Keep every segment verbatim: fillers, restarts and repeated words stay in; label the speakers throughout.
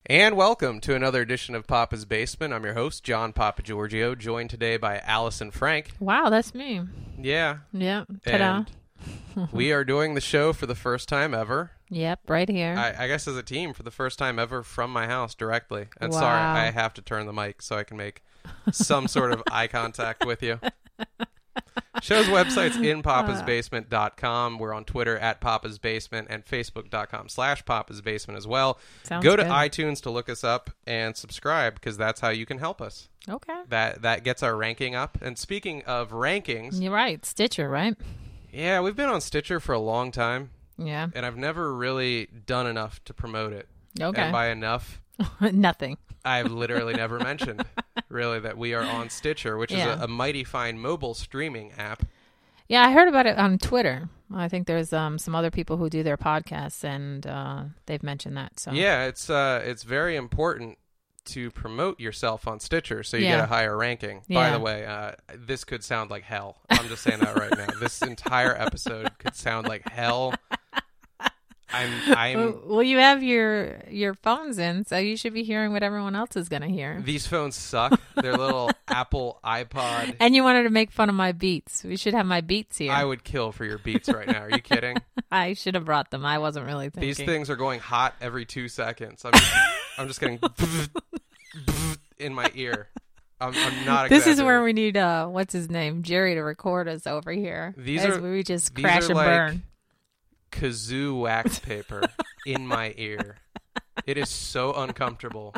Speaker 1: And welcome to another edition of Papa's Basement. I'm your host, John Papa Giorgio, joined today by Allison Frank.
Speaker 2: Wow, that's me.
Speaker 1: Yeah.
Speaker 2: Yeah. Ta-da.
Speaker 1: And we are doing the show for the first time ever.
Speaker 2: Yep, right here.
Speaker 1: I, I guess as a team for the first time ever from my house directly. And
Speaker 2: Wow.
Speaker 1: sorry, I have to turn the mic so I can make some sort of eye contact with you. Show's website's in papas basement dot com. We're on Twitter at Papa's Basement and Facebook dot com slash Papa's Basement as well.
Speaker 2: Sounds
Speaker 1: Go to
Speaker 2: good.
Speaker 1: iTunes to look us up and subscribe because that's how you can help us.
Speaker 2: Okay.
Speaker 1: That that gets our ranking up. And speaking of rankings,
Speaker 2: You're right. Stitcher, right?
Speaker 1: yeah, we've been on Stitcher for a long time,
Speaker 2: Yeah.
Speaker 1: and I've never really done enough to promote it.
Speaker 2: Okay.
Speaker 1: And by enough,
Speaker 2: Nothing.
Speaker 1: I've literally never mentioned, really, that we are on Stitcher, which
Speaker 2: Yeah.
Speaker 1: is a, a mighty fine mobile streaming app.
Speaker 2: Yeah, I heard about it on Twitter. I think there's um, some other people who do their podcasts, and uh, they've mentioned that. So
Speaker 1: Yeah, it's uh, it's very important to promote yourself on Stitcher so you
Speaker 2: Yeah.
Speaker 1: get a higher ranking. By
Speaker 2: Yeah.
Speaker 1: the way, uh, this could sound like hell. I'm just saying that right now. This entire episode could sound like hell. I'm I'm
Speaker 2: Well, well, you have your your phones in, so you should be hearing what everyone else is going to hear.
Speaker 1: these phones suck. They're little Apple iPod.
Speaker 2: And you wanted to make fun of my Beats. We should have my Beats here.
Speaker 1: I would kill for your Beats right now. Are you kidding?
Speaker 2: I should have brought them. I wasn't really thinking.
Speaker 1: These things are going hot every two seconds. I'm just, I'm just getting in my ear. I'm, I'm not
Speaker 2: This is where
Speaker 1: exaggerating.
Speaker 2: we need uh, what's his name, Jerry, to record us over here.
Speaker 1: These
Speaker 2: as
Speaker 1: are-
Speaker 2: we just
Speaker 1: these
Speaker 2: crash
Speaker 1: are
Speaker 2: and
Speaker 1: like-
Speaker 2: burn.
Speaker 1: Kazoo wax paper in my ear. It is so uncomfortable.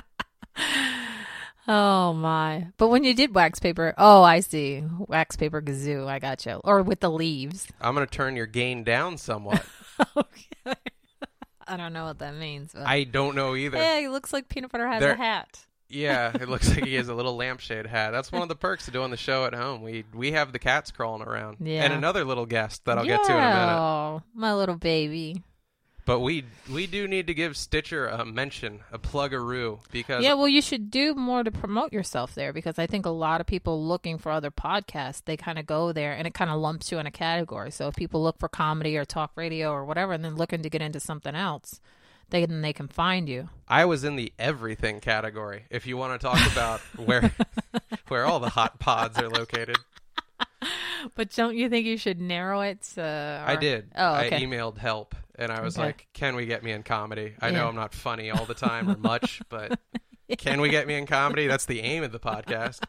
Speaker 2: Oh my! But when you did wax paper, oh, I see, wax paper kazoo. I got you. Or with the leaves.
Speaker 1: I'm going to turn your gain down somewhat.
Speaker 2: Okay. I don't know what that means. But...
Speaker 1: I don't know either.
Speaker 2: Yeah, it looks like Peanut Butter has
Speaker 1: There-
Speaker 2: a hat.
Speaker 1: Yeah, it looks like he has a little lampshade hat. That's one of the perks of doing the show at home. We we have the cats crawling around.
Speaker 2: Yeah.
Speaker 1: And another little guest that I'll
Speaker 2: yeah,
Speaker 1: get to in a minute.
Speaker 2: Oh, my little baby.
Speaker 1: But we we do need to give Stitcher a mention, a plug-a-roo, because
Speaker 2: Yeah, well, you should do more to promote yourself there, because I think a lot of people looking for other podcasts, they kind of go there and it kind of lumps you in a category. So if people look for comedy or talk radio or whatever and then looking to get into something else, they, then they can find you.
Speaker 1: I was in the everything category. If you want to talk about where where all the hot pods are located.
Speaker 2: But don't you think you should narrow it? Uh,
Speaker 1: I
Speaker 2: or-
Speaker 1: did.
Speaker 2: Oh, okay.
Speaker 1: I emailed help, and I was
Speaker 2: Okay.
Speaker 1: like, can we get me in comedy? I know
Speaker 2: Yeah.
Speaker 1: I'm not funny all the time or much, but can we get me in comedy? That's the aim of the podcast.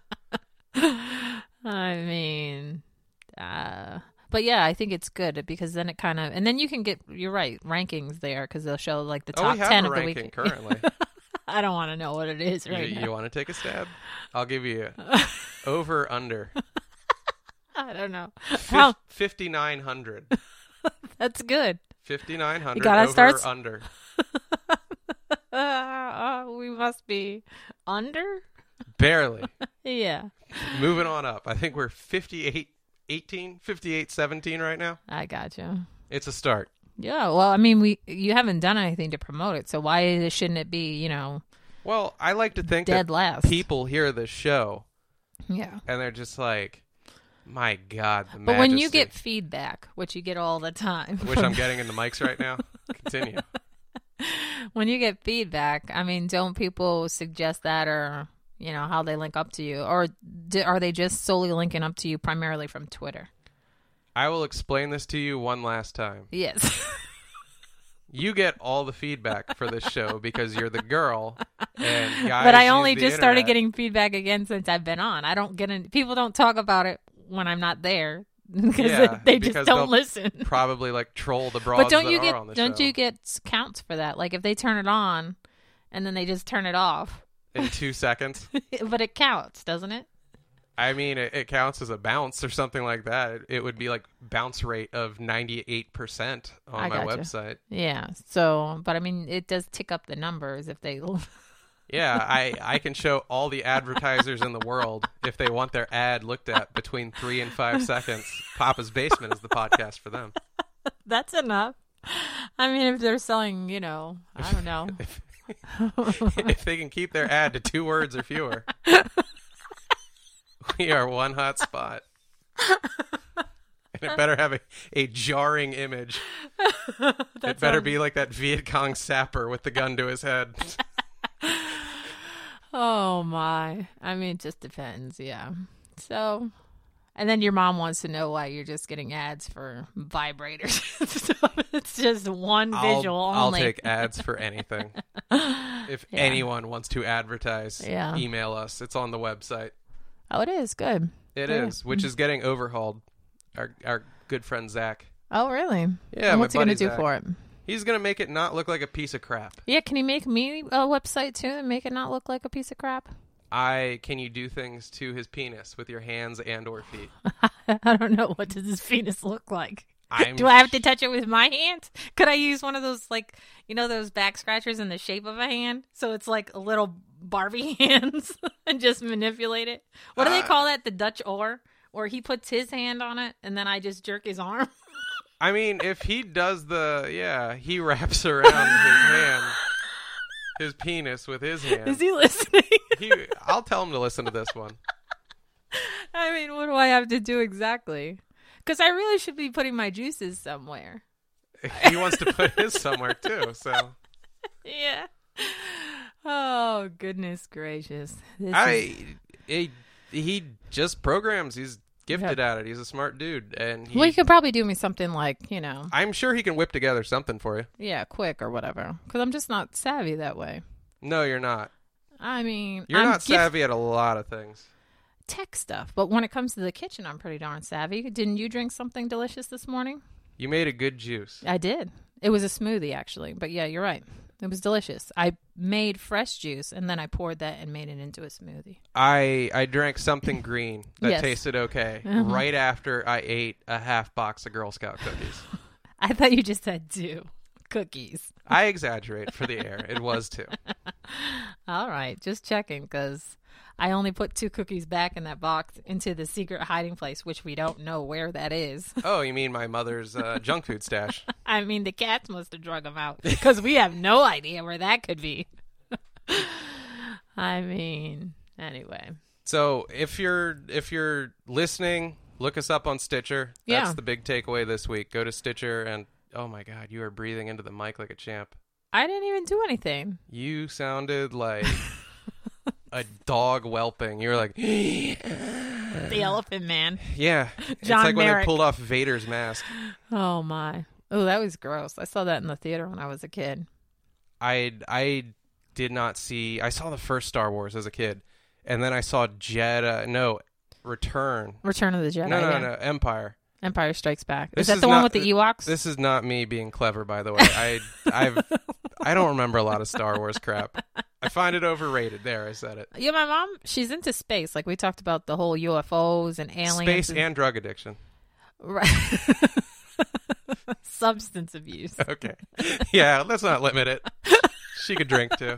Speaker 2: I mean, uh, but yeah, I think it's good because then it kind of, and then you can get, you're right, rankings there because they'll show like the
Speaker 1: Oh,
Speaker 2: top
Speaker 1: we have
Speaker 2: ten
Speaker 1: a
Speaker 2: of the
Speaker 1: ranking
Speaker 2: week.
Speaker 1: currently.
Speaker 2: I don't want to know what it is
Speaker 1: You,
Speaker 2: right now.
Speaker 1: you want to take a stab? I'll give you over, under.
Speaker 2: I don't know.
Speaker 1: Fif-
Speaker 2: How?
Speaker 1: fifty-nine hundred.
Speaker 2: That's good.
Speaker 1: fifty-nine hundred
Speaker 2: gotta
Speaker 1: over,
Speaker 2: start s-
Speaker 1: under.
Speaker 2: Uh, uh, we must be under?
Speaker 1: Barely.
Speaker 2: Yeah,
Speaker 1: Moving on up. I think we're fifty-eight eighteen, fifty-eight seventeen right now.
Speaker 2: I got you.
Speaker 1: It's a start.
Speaker 2: Yeah, well, I mean, we you haven't done anything to promote it, so why shouldn't it be, you know,
Speaker 1: Well, I like to think
Speaker 2: dead
Speaker 1: that
Speaker 2: last?
Speaker 1: people hear this show
Speaker 2: Yeah.
Speaker 1: and they're just like, my God, the
Speaker 2: But when you
Speaker 1: majesty,"
Speaker 2: get feedback, which you get all the time,
Speaker 1: which I'm getting in the mics right now. Continue.
Speaker 2: when you get feedback, I mean, don't people suggest that, or you know how they link up to you, or do, are they just solely linking up to you primarily from Twitter?
Speaker 1: I will explain this to you one last time.
Speaker 2: Yes.
Speaker 1: You get all the feedback for this show because you're the girl, and guys
Speaker 2: But I
Speaker 1: use
Speaker 2: only
Speaker 1: the
Speaker 2: just started
Speaker 1: internet.
Speaker 2: getting feedback again since I've been on. I don't get in. People don't talk about it when I'm not there because
Speaker 1: Yeah,
Speaker 2: they just
Speaker 1: because
Speaker 2: don't
Speaker 1: they'll
Speaker 2: listen.
Speaker 1: probably like troll the broads
Speaker 2: But don't
Speaker 1: that
Speaker 2: you
Speaker 1: are
Speaker 2: get
Speaker 1: on the
Speaker 2: don't
Speaker 1: show
Speaker 2: you get counts for that? Like if they turn it on and then they just turn it off,
Speaker 1: in two seconds.
Speaker 2: but it counts, doesn't it?
Speaker 1: I mean, it, it counts as a bounce or something like that. It, it would be like bounce rate of ninety-eight percent on
Speaker 2: I
Speaker 1: my
Speaker 2: gotcha.
Speaker 1: website.
Speaker 2: Yeah. So, but I mean, it does tick up the numbers if they.
Speaker 1: Yeah, I, I can show all the advertisers in the world if they want their ad looked at between three and five seconds. Papa's Basement is the podcast for them.
Speaker 2: That's enough. I mean, if they're selling, you know, I don't know.
Speaker 1: if, if they can keep their ad to two words or fewer, we are one hot spot. And it better have a, a jarring image. It better
Speaker 2: sounds-
Speaker 1: be like that Viet Cong sapper with the gun to his head.
Speaker 2: Oh my. I mean, it just depends. Yeah. So, and then your mom wants to know why you're just getting ads for vibrators. So it's just one visual
Speaker 1: I'll,
Speaker 2: only.
Speaker 1: I'll take ads for anything. If
Speaker 2: Yeah.
Speaker 1: anyone wants to advertise,
Speaker 2: Yeah.
Speaker 1: email us. It's on the website.
Speaker 2: Oh, it is good.
Speaker 1: It
Speaker 2: Yeah.
Speaker 1: is, which is getting overhauled. Our our good friend Zach.
Speaker 2: Oh, really?
Speaker 1: Yeah,
Speaker 2: And
Speaker 1: my
Speaker 2: what's he going to
Speaker 1: buddy
Speaker 2: do
Speaker 1: Zach.
Speaker 2: for it?
Speaker 1: He's gonna make it not look like a piece of crap.
Speaker 2: Yeah, can he make me a website too and make it not look like a piece of crap?
Speaker 1: I can you do things to his penis with your hands and or feet?
Speaker 2: I don't know. What does his penis look like?
Speaker 1: I'm
Speaker 2: Do I have to touch it with my hands? Could I use one of those, like, you know, those back scratchers in the shape of a hand? So it's like a little Barbie hands and just manipulate it. What do they
Speaker 1: Uh,
Speaker 2: call that? The Dutch oar? Or he puts his hand on it and then I just jerk his arm?
Speaker 1: I mean, if he does the yeah, he wraps around his hand, his penis with his hand.
Speaker 2: Is he listening?
Speaker 1: He, I'll tell him to listen to this one.
Speaker 2: I mean, what do I have to do exactly? Because I really should be putting my juices somewhere.
Speaker 1: He wants to put his somewhere too. So
Speaker 2: Yeah. Oh, goodness gracious. This
Speaker 1: I,
Speaker 2: is-
Speaker 1: he, he just programs. He's gifted
Speaker 2: Yep.
Speaker 1: at it. He's a smart dude, and he,
Speaker 2: Well, you could probably do me something like, you know,
Speaker 1: I'm sure he can whip together something for you.
Speaker 2: yeah, quick or whatever. Because I'm just not savvy that way.
Speaker 1: No, you're not.
Speaker 2: I mean,
Speaker 1: You're
Speaker 2: I'm
Speaker 1: not
Speaker 2: gift-
Speaker 1: savvy at a lot of things.
Speaker 2: tech stuff. But when it comes to the kitchen, I'm pretty darn savvy. Didn't you drink something delicious this morning?
Speaker 1: You made a good juice.
Speaker 2: I did. It was a smoothie, actually. But yeah, you're right. It was delicious. I made fresh juice, and then I poured that and made it into a smoothie.
Speaker 1: I I drank something green that
Speaker 2: Yes.
Speaker 1: tasted okay
Speaker 2: Uh-huh.
Speaker 1: right after I ate a half box of Girl Scout cookies.
Speaker 2: I thought you just said two cookies.
Speaker 1: I exaggerate for the air. It was two.
Speaker 2: All right, just checking because I only put two cookies back in that box into the secret hiding place, which we don't know where that is.
Speaker 1: Oh, you mean my mother's uh, junk food stash?
Speaker 2: I mean, the cats must have drug them out because we have no idea where that could be. I mean, anyway.
Speaker 1: So if you're if you're listening, look us up on Stitcher. That's
Speaker 2: Yeah.
Speaker 1: the big takeaway this week. Go to Stitcher and oh my God, you are breathing into the mic like a champ.
Speaker 2: I didn't even do anything.
Speaker 1: You sounded like a dog whelping. You were like,
Speaker 2: The Elephant Man.
Speaker 1: yeah. It's
Speaker 2: John
Speaker 1: like when
Speaker 2: Merrick.
Speaker 1: they pulled off Vader's mask.
Speaker 2: Oh, my. Oh, that was gross. I saw that in the theater when I was a kid.
Speaker 1: I I did not see. I saw the first Star Wars as a kid, and then I saw Jedi. No, Return.
Speaker 2: Return of the Jedi.
Speaker 1: No, no,
Speaker 2: yeah.
Speaker 1: no, Empire.
Speaker 2: Empire Strikes Back.
Speaker 1: This
Speaker 2: Is that
Speaker 1: is
Speaker 2: the one
Speaker 1: not-
Speaker 2: with the Ewoks?
Speaker 1: This is not me being clever, by the way. I I've I don't remember a lot of Star Wars crap. I find it overrated. There, I said it.
Speaker 2: Yeah, my mom, she's into space. Like we talked about the whole U F Os and aliens.
Speaker 1: Space
Speaker 2: and,
Speaker 1: and drug addiction.
Speaker 2: right. Substance abuse.
Speaker 1: Okay. Yeah, let's not limit it. She could drink too.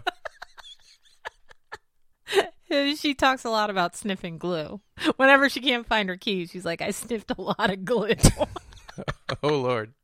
Speaker 2: She talks a lot about sniffing glue. Whenever she can't find her keys, she's like, I sniffed a lot of glue.
Speaker 1: Oh Lord.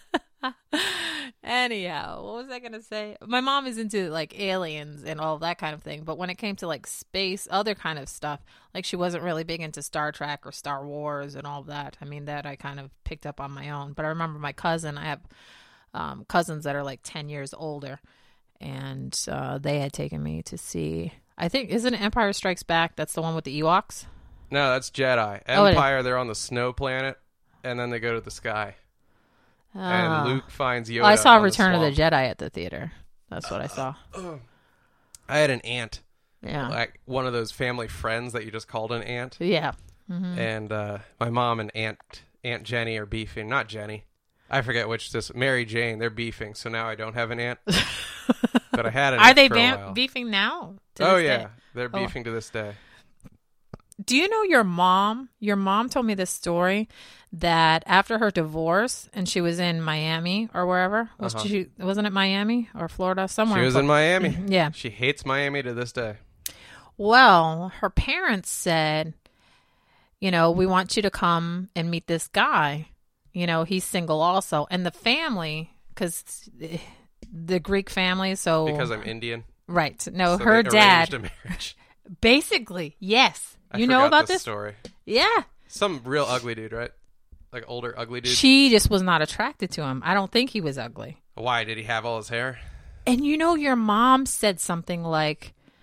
Speaker 2: Anyhow, what was I going to say? My mom is into like aliens and all that kind of thing. But when it came to like space, other kind of stuff, like she wasn't really big into Star Trek or Star Wars and all that. I mean, that I kind of picked up on my own. But I remember my cousin, I have um, cousins that are like ten years older. And uh, they had taken me to see, I think, isn't it Empire Strikes Back? That's the one with the Ewoks?
Speaker 1: No, that's Jedi.
Speaker 2: Oh, it is.
Speaker 1: Empire, they're on the snow planet, and then they go to the sky.
Speaker 2: Ah.
Speaker 1: And Luke finds Yoda.
Speaker 2: Oh, I saw
Speaker 1: on
Speaker 2: Return of the
Speaker 1: swamp.
Speaker 2: Jedi at the theater. That's what I saw.
Speaker 1: I had an aunt,
Speaker 2: Yeah.
Speaker 1: like one of those family friends that you just called an aunt.
Speaker 2: Yeah. Hmm.
Speaker 1: And uh, my mom and Aunt Aunt Jenny are beefing. Not Jenny. I forget which this. Mary Jane. They're beefing. So now I don't have an aunt. But I had an
Speaker 2: Are
Speaker 1: aunt
Speaker 2: they
Speaker 1: for a
Speaker 2: ba-
Speaker 1: while.
Speaker 2: beefing now? to
Speaker 1: Oh
Speaker 2: this
Speaker 1: yeah,
Speaker 2: day?
Speaker 1: they're
Speaker 2: Oh.
Speaker 1: beefing to this day.
Speaker 2: Do you know your mom? Your mom told me this story that after her divorce, and she was in Miami or wherever. Was
Speaker 1: Uh-huh.
Speaker 2: she? Wasn't it Miami or Florida? Somewhere.
Speaker 1: She was in Miami.
Speaker 2: Yeah.
Speaker 1: She hates Miami to this day.
Speaker 2: Well, her parents said, you know, we want you to come and meet this guy. You know, he's single also. And the family, because the Greek family, so.
Speaker 1: Because I'm Indian.
Speaker 2: Right. No,
Speaker 1: So
Speaker 2: her
Speaker 1: they
Speaker 2: dad.
Speaker 1: arranged a marriage.
Speaker 2: Basically, yes.
Speaker 1: I
Speaker 2: You know
Speaker 1: forgot
Speaker 2: about
Speaker 1: this
Speaker 2: this?
Speaker 1: story.
Speaker 2: Yeah.
Speaker 1: Some real ugly dude, right? Like older ugly dude.
Speaker 2: She just was not attracted to him. I don't think he was ugly.
Speaker 1: Why did he have all his hair?
Speaker 2: And you know, your mom said something like,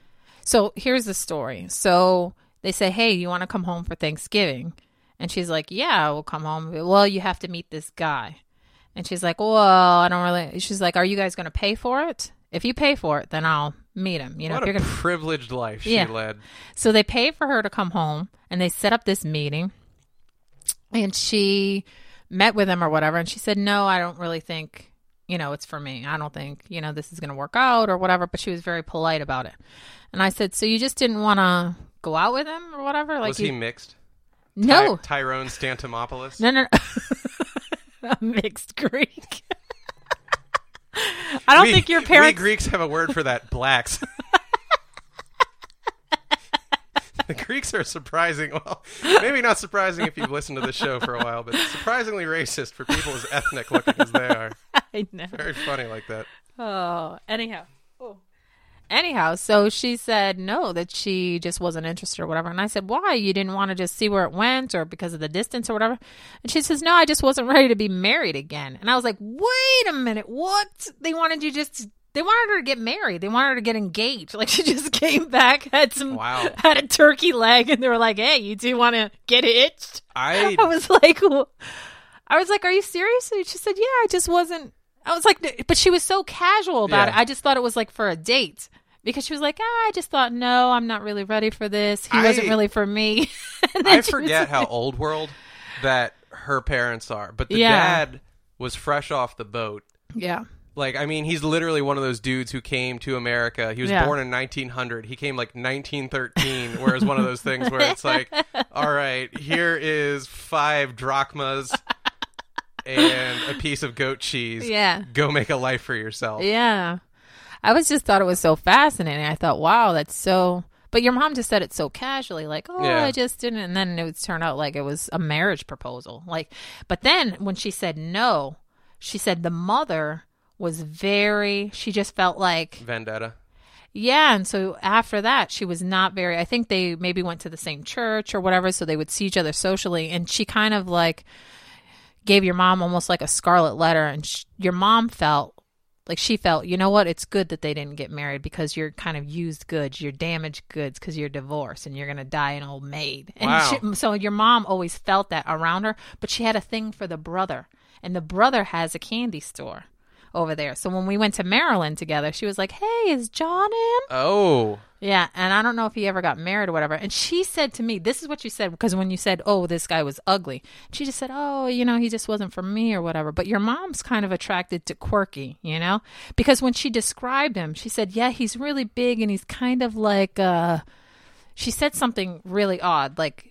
Speaker 2: So here's the story. So they say, hey, you want to come home for Thanksgiving? And she's like, yeah, we'll come home. Well, you have to meet this guy. And she's like, well, I don't really. She's like, are you guys going to pay for it? If you pay for it, then I'll meet him. You know,
Speaker 1: what
Speaker 2: if
Speaker 1: a
Speaker 2: you're gonna...
Speaker 1: privileged life she
Speaker 2: yeah.
Speaker 1: led.
Speaker 2: So they pay for her to come home, and they set up this meeting. And she met with him or whatever, and she said, no, I don't really think, you know, it's for me. I don't think, you know, this is going to work out or whatever. But she was very polite about it. And I said, so you just didn't want to go out with him or whatever? Like
Speaker 1: Was
Speaker 2: you...
Speaker 1: he mixed?
Speaker 2: No.
Speaker 1: Ty- Tyrone Stantimopoulos?
Speaker 2: No, no, no. A mixed Greek. I don't
Speaker 1: we,
Speaker 2: think your parents...
Speaker 1: We Greeks have a word for that, blacks. The Greeks are surprising, well, maybe not surprising if you've listened to this show for a while, but surprisingly racist for people as ethnic looking as they are.
Speaker 2: I know.
Speaker 1: Very funny like that.
Speaker 2: Oh, anyhow. Oh. Anyhow, so she said no, that she just wasn't interested or whatever. And I said, why? You didn't want to just see where it went or because of the distance or whatever? And she says, no, I just wasn't ready to be married again. And I was like, wait a minute. What? They wanted you just, they wanted her to get married. They wanted her to get engaged. Like she just came back, had some,
Speaker 1: wow.
Speaker 2: had a turkey leg, and they were like, hey, you two want to get hitched?
Speaker 1: I,
Speaker 2: I was like, well, I was like, are you serious? And she said, yeah, I just wasn't. I was like, but she was so casual about
Speaker 1: yeah.
Speaker 2: it. I just thought it was like for a date. Because she was like, ah, I just thought, no, I'm not really ready for this. He
Speaker 1: I,
Speaker 2: wasn't really for me.
Speaker 1: I forget was, how old world that her parents are. But the
Speaker 2: yeah.
Speaker 1: dad was fresh off the boat.
Speaker 2: Yeah.
Speaker 1: Like, I mean, he's literally one of those dudes who came to America. He was
Speaker 2: yeah.
Speaker 1: born in nineteen hundred. He came like nineteen thirteen, whereas one of those things where it's like, all right, here is five drachmas and a piece of goat cheese.
Speaker 2: Yeah.
Speaker 1: Go make a life for yourself.
Speaker 2: Yeah. I was just thought it was so fascinating. I thought, wow, that's so... But your mom just said it so casually, like, oh,
Speaker 1: yeah.
Speaker 2: I just didn't... And then it would turn out like it was a marriage proposal. Like, but then when she said no, she said the mother was very... She just felt like...
Speaker 1: Vendetta.
Speaker 2: Yeah, and so after that, she was not very... I think they maybe went to the same church or whatever, so they would see each other socially. And she kind of like gave your mom almost like a scarlet letter. And sh- your mom felt... Like she felt, you know what? It's good that they didn't get married because you're kind of used goods, you're damaged goods because you're divorced and you're going to die an old maid. And
Speaker 1: wow.
Speaker 2: she, so your mom always felt that around her, but she had a thing for the brother. And the brother has a candy store over there. So when we went to Maryland together, she was like, hey, is John in?
Speaker 1: Oh.
Speaker 2: Yeah. And I don't know if he ever got married or whatever. And she said to me, this is what you said, because when you said, oh, this guy was ugly, she just said, oh, you know, he just wasn't for me or whatever. But your mom's kind of attracted to quirky, you know, because when she described him, she said, yeah, he's really big and he's kind of like, uh, she said something really odd, like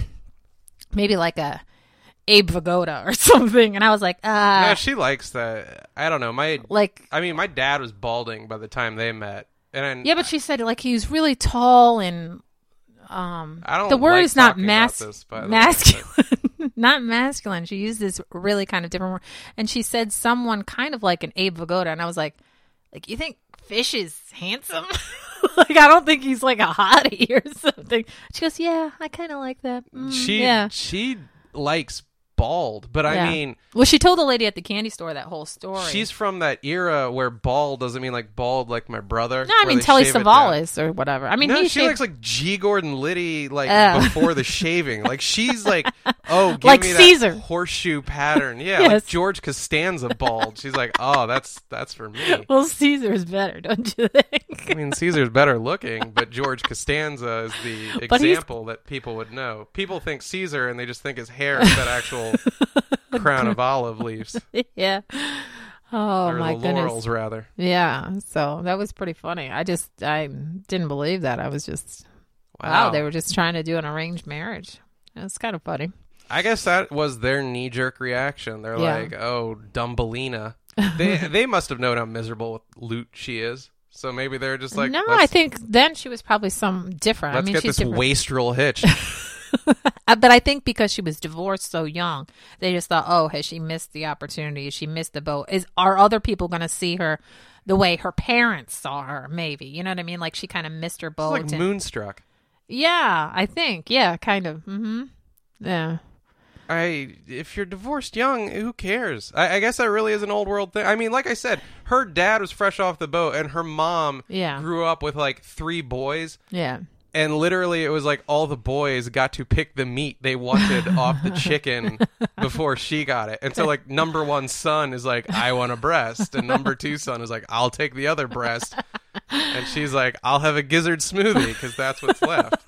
Speaker 2: maybe like a Abe Vigoda or something. And I was like, uh
Speaker 1: yeah, she likes that. I don't know. My
Speaker 2: like
Speaker 1: I mean, my dad was balding by the time they met. And then,
Speaker 2: yeah, but she said like he was really tall and um
Speaker 1: I don't
Speaker 2: the word
Speaker 1: like
Speaker 2: is not
Speaker 1: talking
Speaker 2: mas-
Speaker 1: about this, by the
Speaker 2: masculine.
Speaker 1: way,
Speaker 2: Not masculine. She used this really kind of different word. And she said someone kind of like an Abe Vigoda. And I was like, like, you think Fish is handsome? Like, I don't think he's like a hottie or something. She goes, yeah, I kind of like that. Mm,
Speaker 1: she
Speaker 2: yeah.
Speaker 1: she likes bald, but I
Speaker 2: Yeah.
Speaker 1: mean,
Speaker 2: well, she told the lady at the candy store that whole story.
Speaker 1: she's from that era where bald doesn't mean like bald like my brother.
Speaker 2: no, I
Speaker 1: where
Speaker 2: mean
Speaker 1: they
Speaker 2: Telly
Speaker 1: shave it down.
Speaker 2: Savalas or whatever. I mean,
Speaker 1: No,
Speaker 2: he
Speaker 1: she
Speaker 2: shaved-
Speaker 1: looks like G. Gordon Liddy, like
Speaker 2: Oh.
Speaker 1: before the shaving. Like she's like, oh, give
Speaker 2: Like
Speaker 1: me
Speaker 2: Caesar.
Speaker 1: that horseshoe pattern. Yeah,
Speaker 2: Yes.
Speaker 1: like George Costanza bald. She's like, oh, that's that's for me.
Speaker 2: well, Caesar's better, don't you think?
Speaker 1: I mean, Caesar's better looking, but George Costanza is the
Speaker 2: But he's-
Speaker 1: example that people would know. People think Caesar, and they just think his hair is that actual crown of olive leaves.
Speaker 2: Yeah. Oh
Speaker 1: or
Speaker 2: my
Speaker 1: the
Speaker 2: goodness.
Speaker 1: laurels, rather.
Speaker 2: Yeah. So that was pretty funny. I just I didn't believe that. I was just
Speaker 1: Wow.
Speaker 2: wow. They were just trying to do an arranged marriage. It's kind of funny.
Speaker 1: I guess that was their knee-jerk reaction. They're
Speaker 2: Yeah.
Speaker 1: like, oh, Dumbelina. They they must have known how miserable with loot she is. So maybe they're just like,
Speaker 2: no,
Speaker 1: let's,
Speaker 2: I think then she was probably some different.
Speaker 1: let's
Speaker 2: I mean,
Speaker 1: get
Speaker 2: she's
Speaker 1: this
Speaker 2: different.
Speaker 1: wastrel hitched.
Speaker 2: Uh, But I think because she was divorced so young, they just thought, oh, has she missed the opportunity? Has she missed the boat? Is are other people going to see her the way her parents saw her? Maybe, you know what I mean? Like she kind of missed her
Speaker 1: It's
Speaker 2: boat.
Speaker 1: like
Speaker 2: and-
Speaker 1: Moonstruck.
Speaker 2: yeah, I think. Yeah, kind of. Mm-hmm. Yeah.
Speaker 1: I if you're divorced young, who cares? I, I guess that really is an old world thing. I mean, like I said, her dad was fresh off the boat, and her mom
Speaker 2: Yeah.
Speaker 1: grew up with like three boys.
Speaker 2: Yeah.
Speaker 1: And literally, it was like all the boys got to pick the meat they wanted off the chicken before she got it. And so, like, number one son is like, I want a breast. And number two son is like, I'll take the other breast. And she's like, I'll have a gizzard smoothie because that's what's left.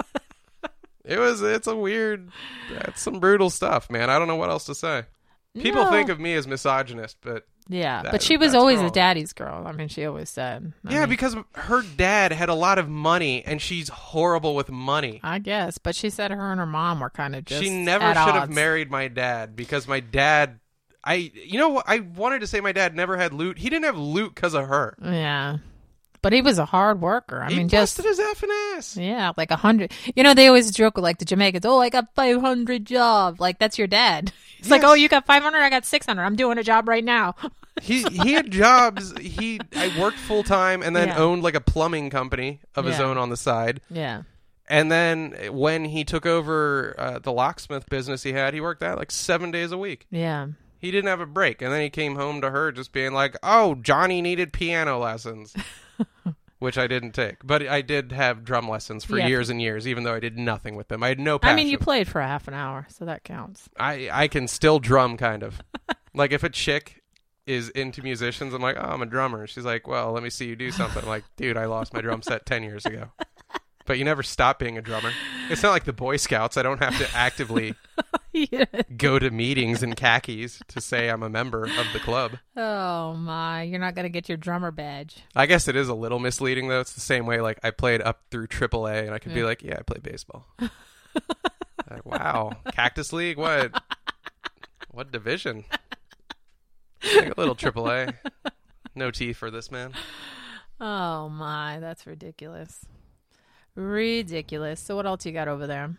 Speaker 1: It was, it's a weird, that's some brutal stuff, man. I don't know what else to say. People
Speaker 2: No.
Speaker 1: think of me as misogynist, but
Speaker 2: Yeah,
Speaker 1: That-
Speaker 2: but she was
Speaker 1: that's
Speaker 2: always
Speaker 1: wrong.
Speaker 2: a daddy's girl. I mean, she always said. I
Speaker 1: yeah,
Speaker 2: mean,
Speaker 1: because her dad had a lot of money and she's horrible with money.
Speaker 2: I guess, but she said her and her mom were kind of just.
Speaker 1: She never
Speaker 2: at
Speaker 1: should have
Speaker 2: odds.
Speaker 1: married my dad because my dad, I, you know what? I wanted to say my dad never had loot. He didn't have loot because of her.
Speaker 2: Yeah, but he was a hard worker. I
Speaker 1: he
Speaker 2: mean, just
Speaker 1: busted his effing ass.
Speaker 2: yeah, like a hundred. You know, they always joke with like the Jamaicans. Oh, I got five hundred jobs. Like that's your dad. It's like,
Speaker 1: Yes.
Speaker 2: oh, you got five hundred. I got six hundred. I'm doing a job right now.
Speaker 1: He he had jobs. He I worked full time and then
Speaker 2: Yeah.
Speaker 1: owned like a plumbing company of his
Speaker 2: Yeah.
Speaker 1: own on the side.
Speaker 2: Yeah.
Speaker 1: And then when he took over uh, the locksmith business he had, he worked that like seven days a week.
Speaker 2: Yeah.
Speaker 1: He didn't have a break. And then he came home to her just being like, oh, Johnny needed piano lessons, which I didn't take. But I did have drum lessons for
Speaker 2: Yeah.
Speaker 1: years and years, even though I did nothing with them. I had no passion.
Speaker 2: I mean, you played for a half an hour, so that counts.
Speaker 1: I, I can still drum, kind of. Like, if a chick is into musicians, I'm like, oh, I'm a drummer. She's like, well, let me see you do something. I'm like, dude, I lost my drum set ten years ago. But you never stop being a drummer. It's not like the Boy Scouts. I don't have to actively
Speaker 2: Yeah.
Speaker 1: go to meetings in khakis to say I'm a member of the club.
Speaker 2: Oh my, you're not gonna get your drummer badge.
Speaker 1: I guess it is a little misleading, though. It's the same way, like, I played up through triple A, and I could be
Speaker 2: Yeah.
Speaker 1: like, yeah, I play baseball. Like, wow. Cactus League? What? What division? Like a little triple A. No teeth for this man.
Speaker 2: Oh my, that's ridiculous. Ridiculous. So what else you got over there?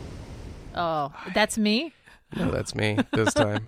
Speaker 2: Oh, that's me?
Speaker 1: No, that's me this time.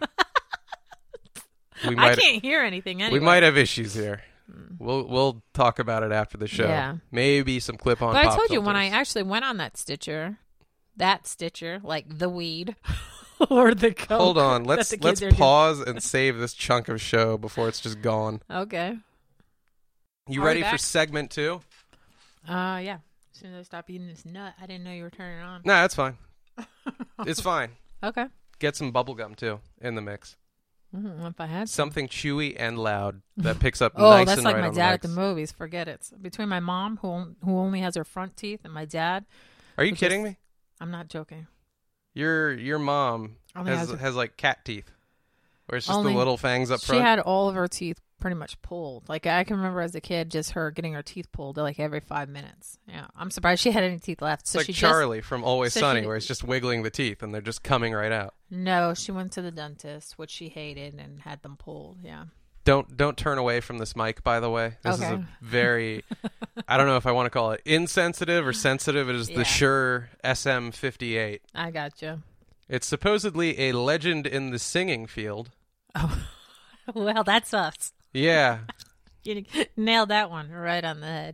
Speaker 1: We
Speaker 2: I
Speaker 1: might
Speaker 2: can't hear anything anyway.
Speaker 1: we might have issues here. We'll we'll talk about it after the show.
Speaker 2: Yeah.
Speaker 1: Maybe some clip on.
Speaker 2: But I
Speaker 1: pop
Speaker 2: told you when I
Speaker 1: filters.
Speaker 2: actually went on that Stitcher, that Stitcher, like the weed or the coke.
Speaker 1: Hold on.
Speaker 2: that
Speaker 1: Let's
Speaker 2: the
Speaker 1: let's
Speaker 2: kids are
Speaker 1: pause and save this chunk of show before it's just gone.
Speaker 2: doing. Okay.
Speaker 1: You
Speaker 2: Are we
Speaker 1: ready for
Speaker 2: back?
Speaker 1: segment two?
Speaker 2: Uh, yeah. As soon as I stop eating this nut, I didn't know you were turning it on.
Speaker 1: Nah, that's fine. It's fine.
Speaker 2: Okay.
Speaker 1: Get some bubble gum too in the mix.
Speaker 2: Mm, if I had some.
Speaker 1: Something chewy and loud that picks up
Speaker 2: Oh,
Speaker 1: nice
Speaker 2: that's
Speaker 1: and
Speaker 2: like
Speaker 1: right
Speaker 2: my
Speaker 1: on
Speaker 2: dad at the
Speaker 1: mics.
Speaker 2: movies. Forget it. Between my mom, who on- who only has her front teeth, and my dad,
Speaker 1: Are you
Speaker 2: Which
Speaker 1: kidding
Speaker 2: is-
Speaker 1: me?
Speaker 2: I'm not joking.
Speaker 1: Your your mom
Speaker 2: Only
Speaker 1: has
Speaker 2: has her-
Speaker 1: has like cat teeth, where it's just
Speaker 2: Only-
Speaker 1: the little fangs up
Speaker 2: She
Speaker 1: front.
Speaker 2: had all of her teeth pretty much pulled. Like I can remember as a kid, just her getting her teeth pulled like every five minutes. Yeah, I'm surprised she had any teeth left.
Speaker 1: It's
Speaker 2: So
Speaker 1: like
Speaker 2: she
Speaker 1: Charlie from Always
Speaker 2: so
Speaker 1: Sunny,
Speaker 2: she-
Speaker 1: where it's just wiggling the teeth and they're just coming right out.
Speaker 2: just no. She went to the dentist, which she hated, and had them pulled. Yeah.
Speaker 1: Don't don't turn away from this mic, by the way. This is
Speaker 2: Okay.
Speaker 1: a very, I don't know if I want to call it insensitive or sensitive. It is
Speaker 2: Yeah.
Speaker 1: the Shure S M fifty-eight.
Speaker 2: I gotcha.
Speaker 1: It's supposedly a legend in the singing field.
Speaker 2: Oh, well, that's us.
Speaker 1: Yeah.
Speaker 2: You nailed that one right on the head.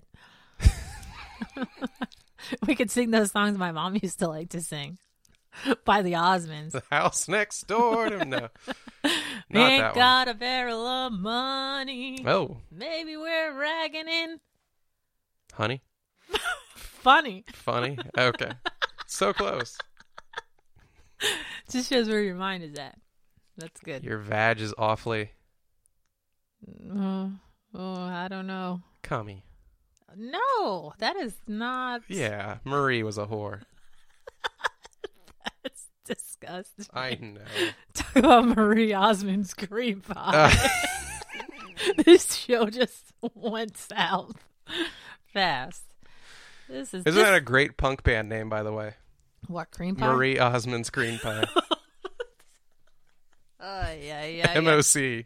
Speaker 2: We could sing those songs my mom used to like to sing by the Osmonds.
Speaker 1: The house next door to no. Not
Speaker 2: Ain't
Speaker 1: that
Speaker 2: got a barrel of money.
Speaker 1: one. Oh,
Speaker 2: Maybe we're ragging in.
Speaker 1: honey.
Speaker 2: Funny.
Speaker 1: Funny. Okay. So close.
Speaker 2: Just shows where your mind is at. That's good.
Speaker 1: Your vag is awfully
Speaker 2: Oh, oh, I don't know.
Speaker 1: cummy.
Speaker 2: No, that is not.
Speaker 1: Yeah, Marie was a whore.
Speaker 2: That's disgusting.
Speaker 1: I know.
Speaker 2: Talk about Marie Osmond's cream pie.
Speaker 1: Uh,
Speaker 2: This show just went south fast. This is
Speaker 1: isn't
Speaker 2: this,
Speaker 1: that a great punk band name, by the way?
Speaker 2: what cream pie?
Speaker 1: Marie Osmond's Green Pie.
Speaker 2: Oh yeah, yeah,
Speaker 1: M
Speaker 2: yeah.
Speaker 1: O C.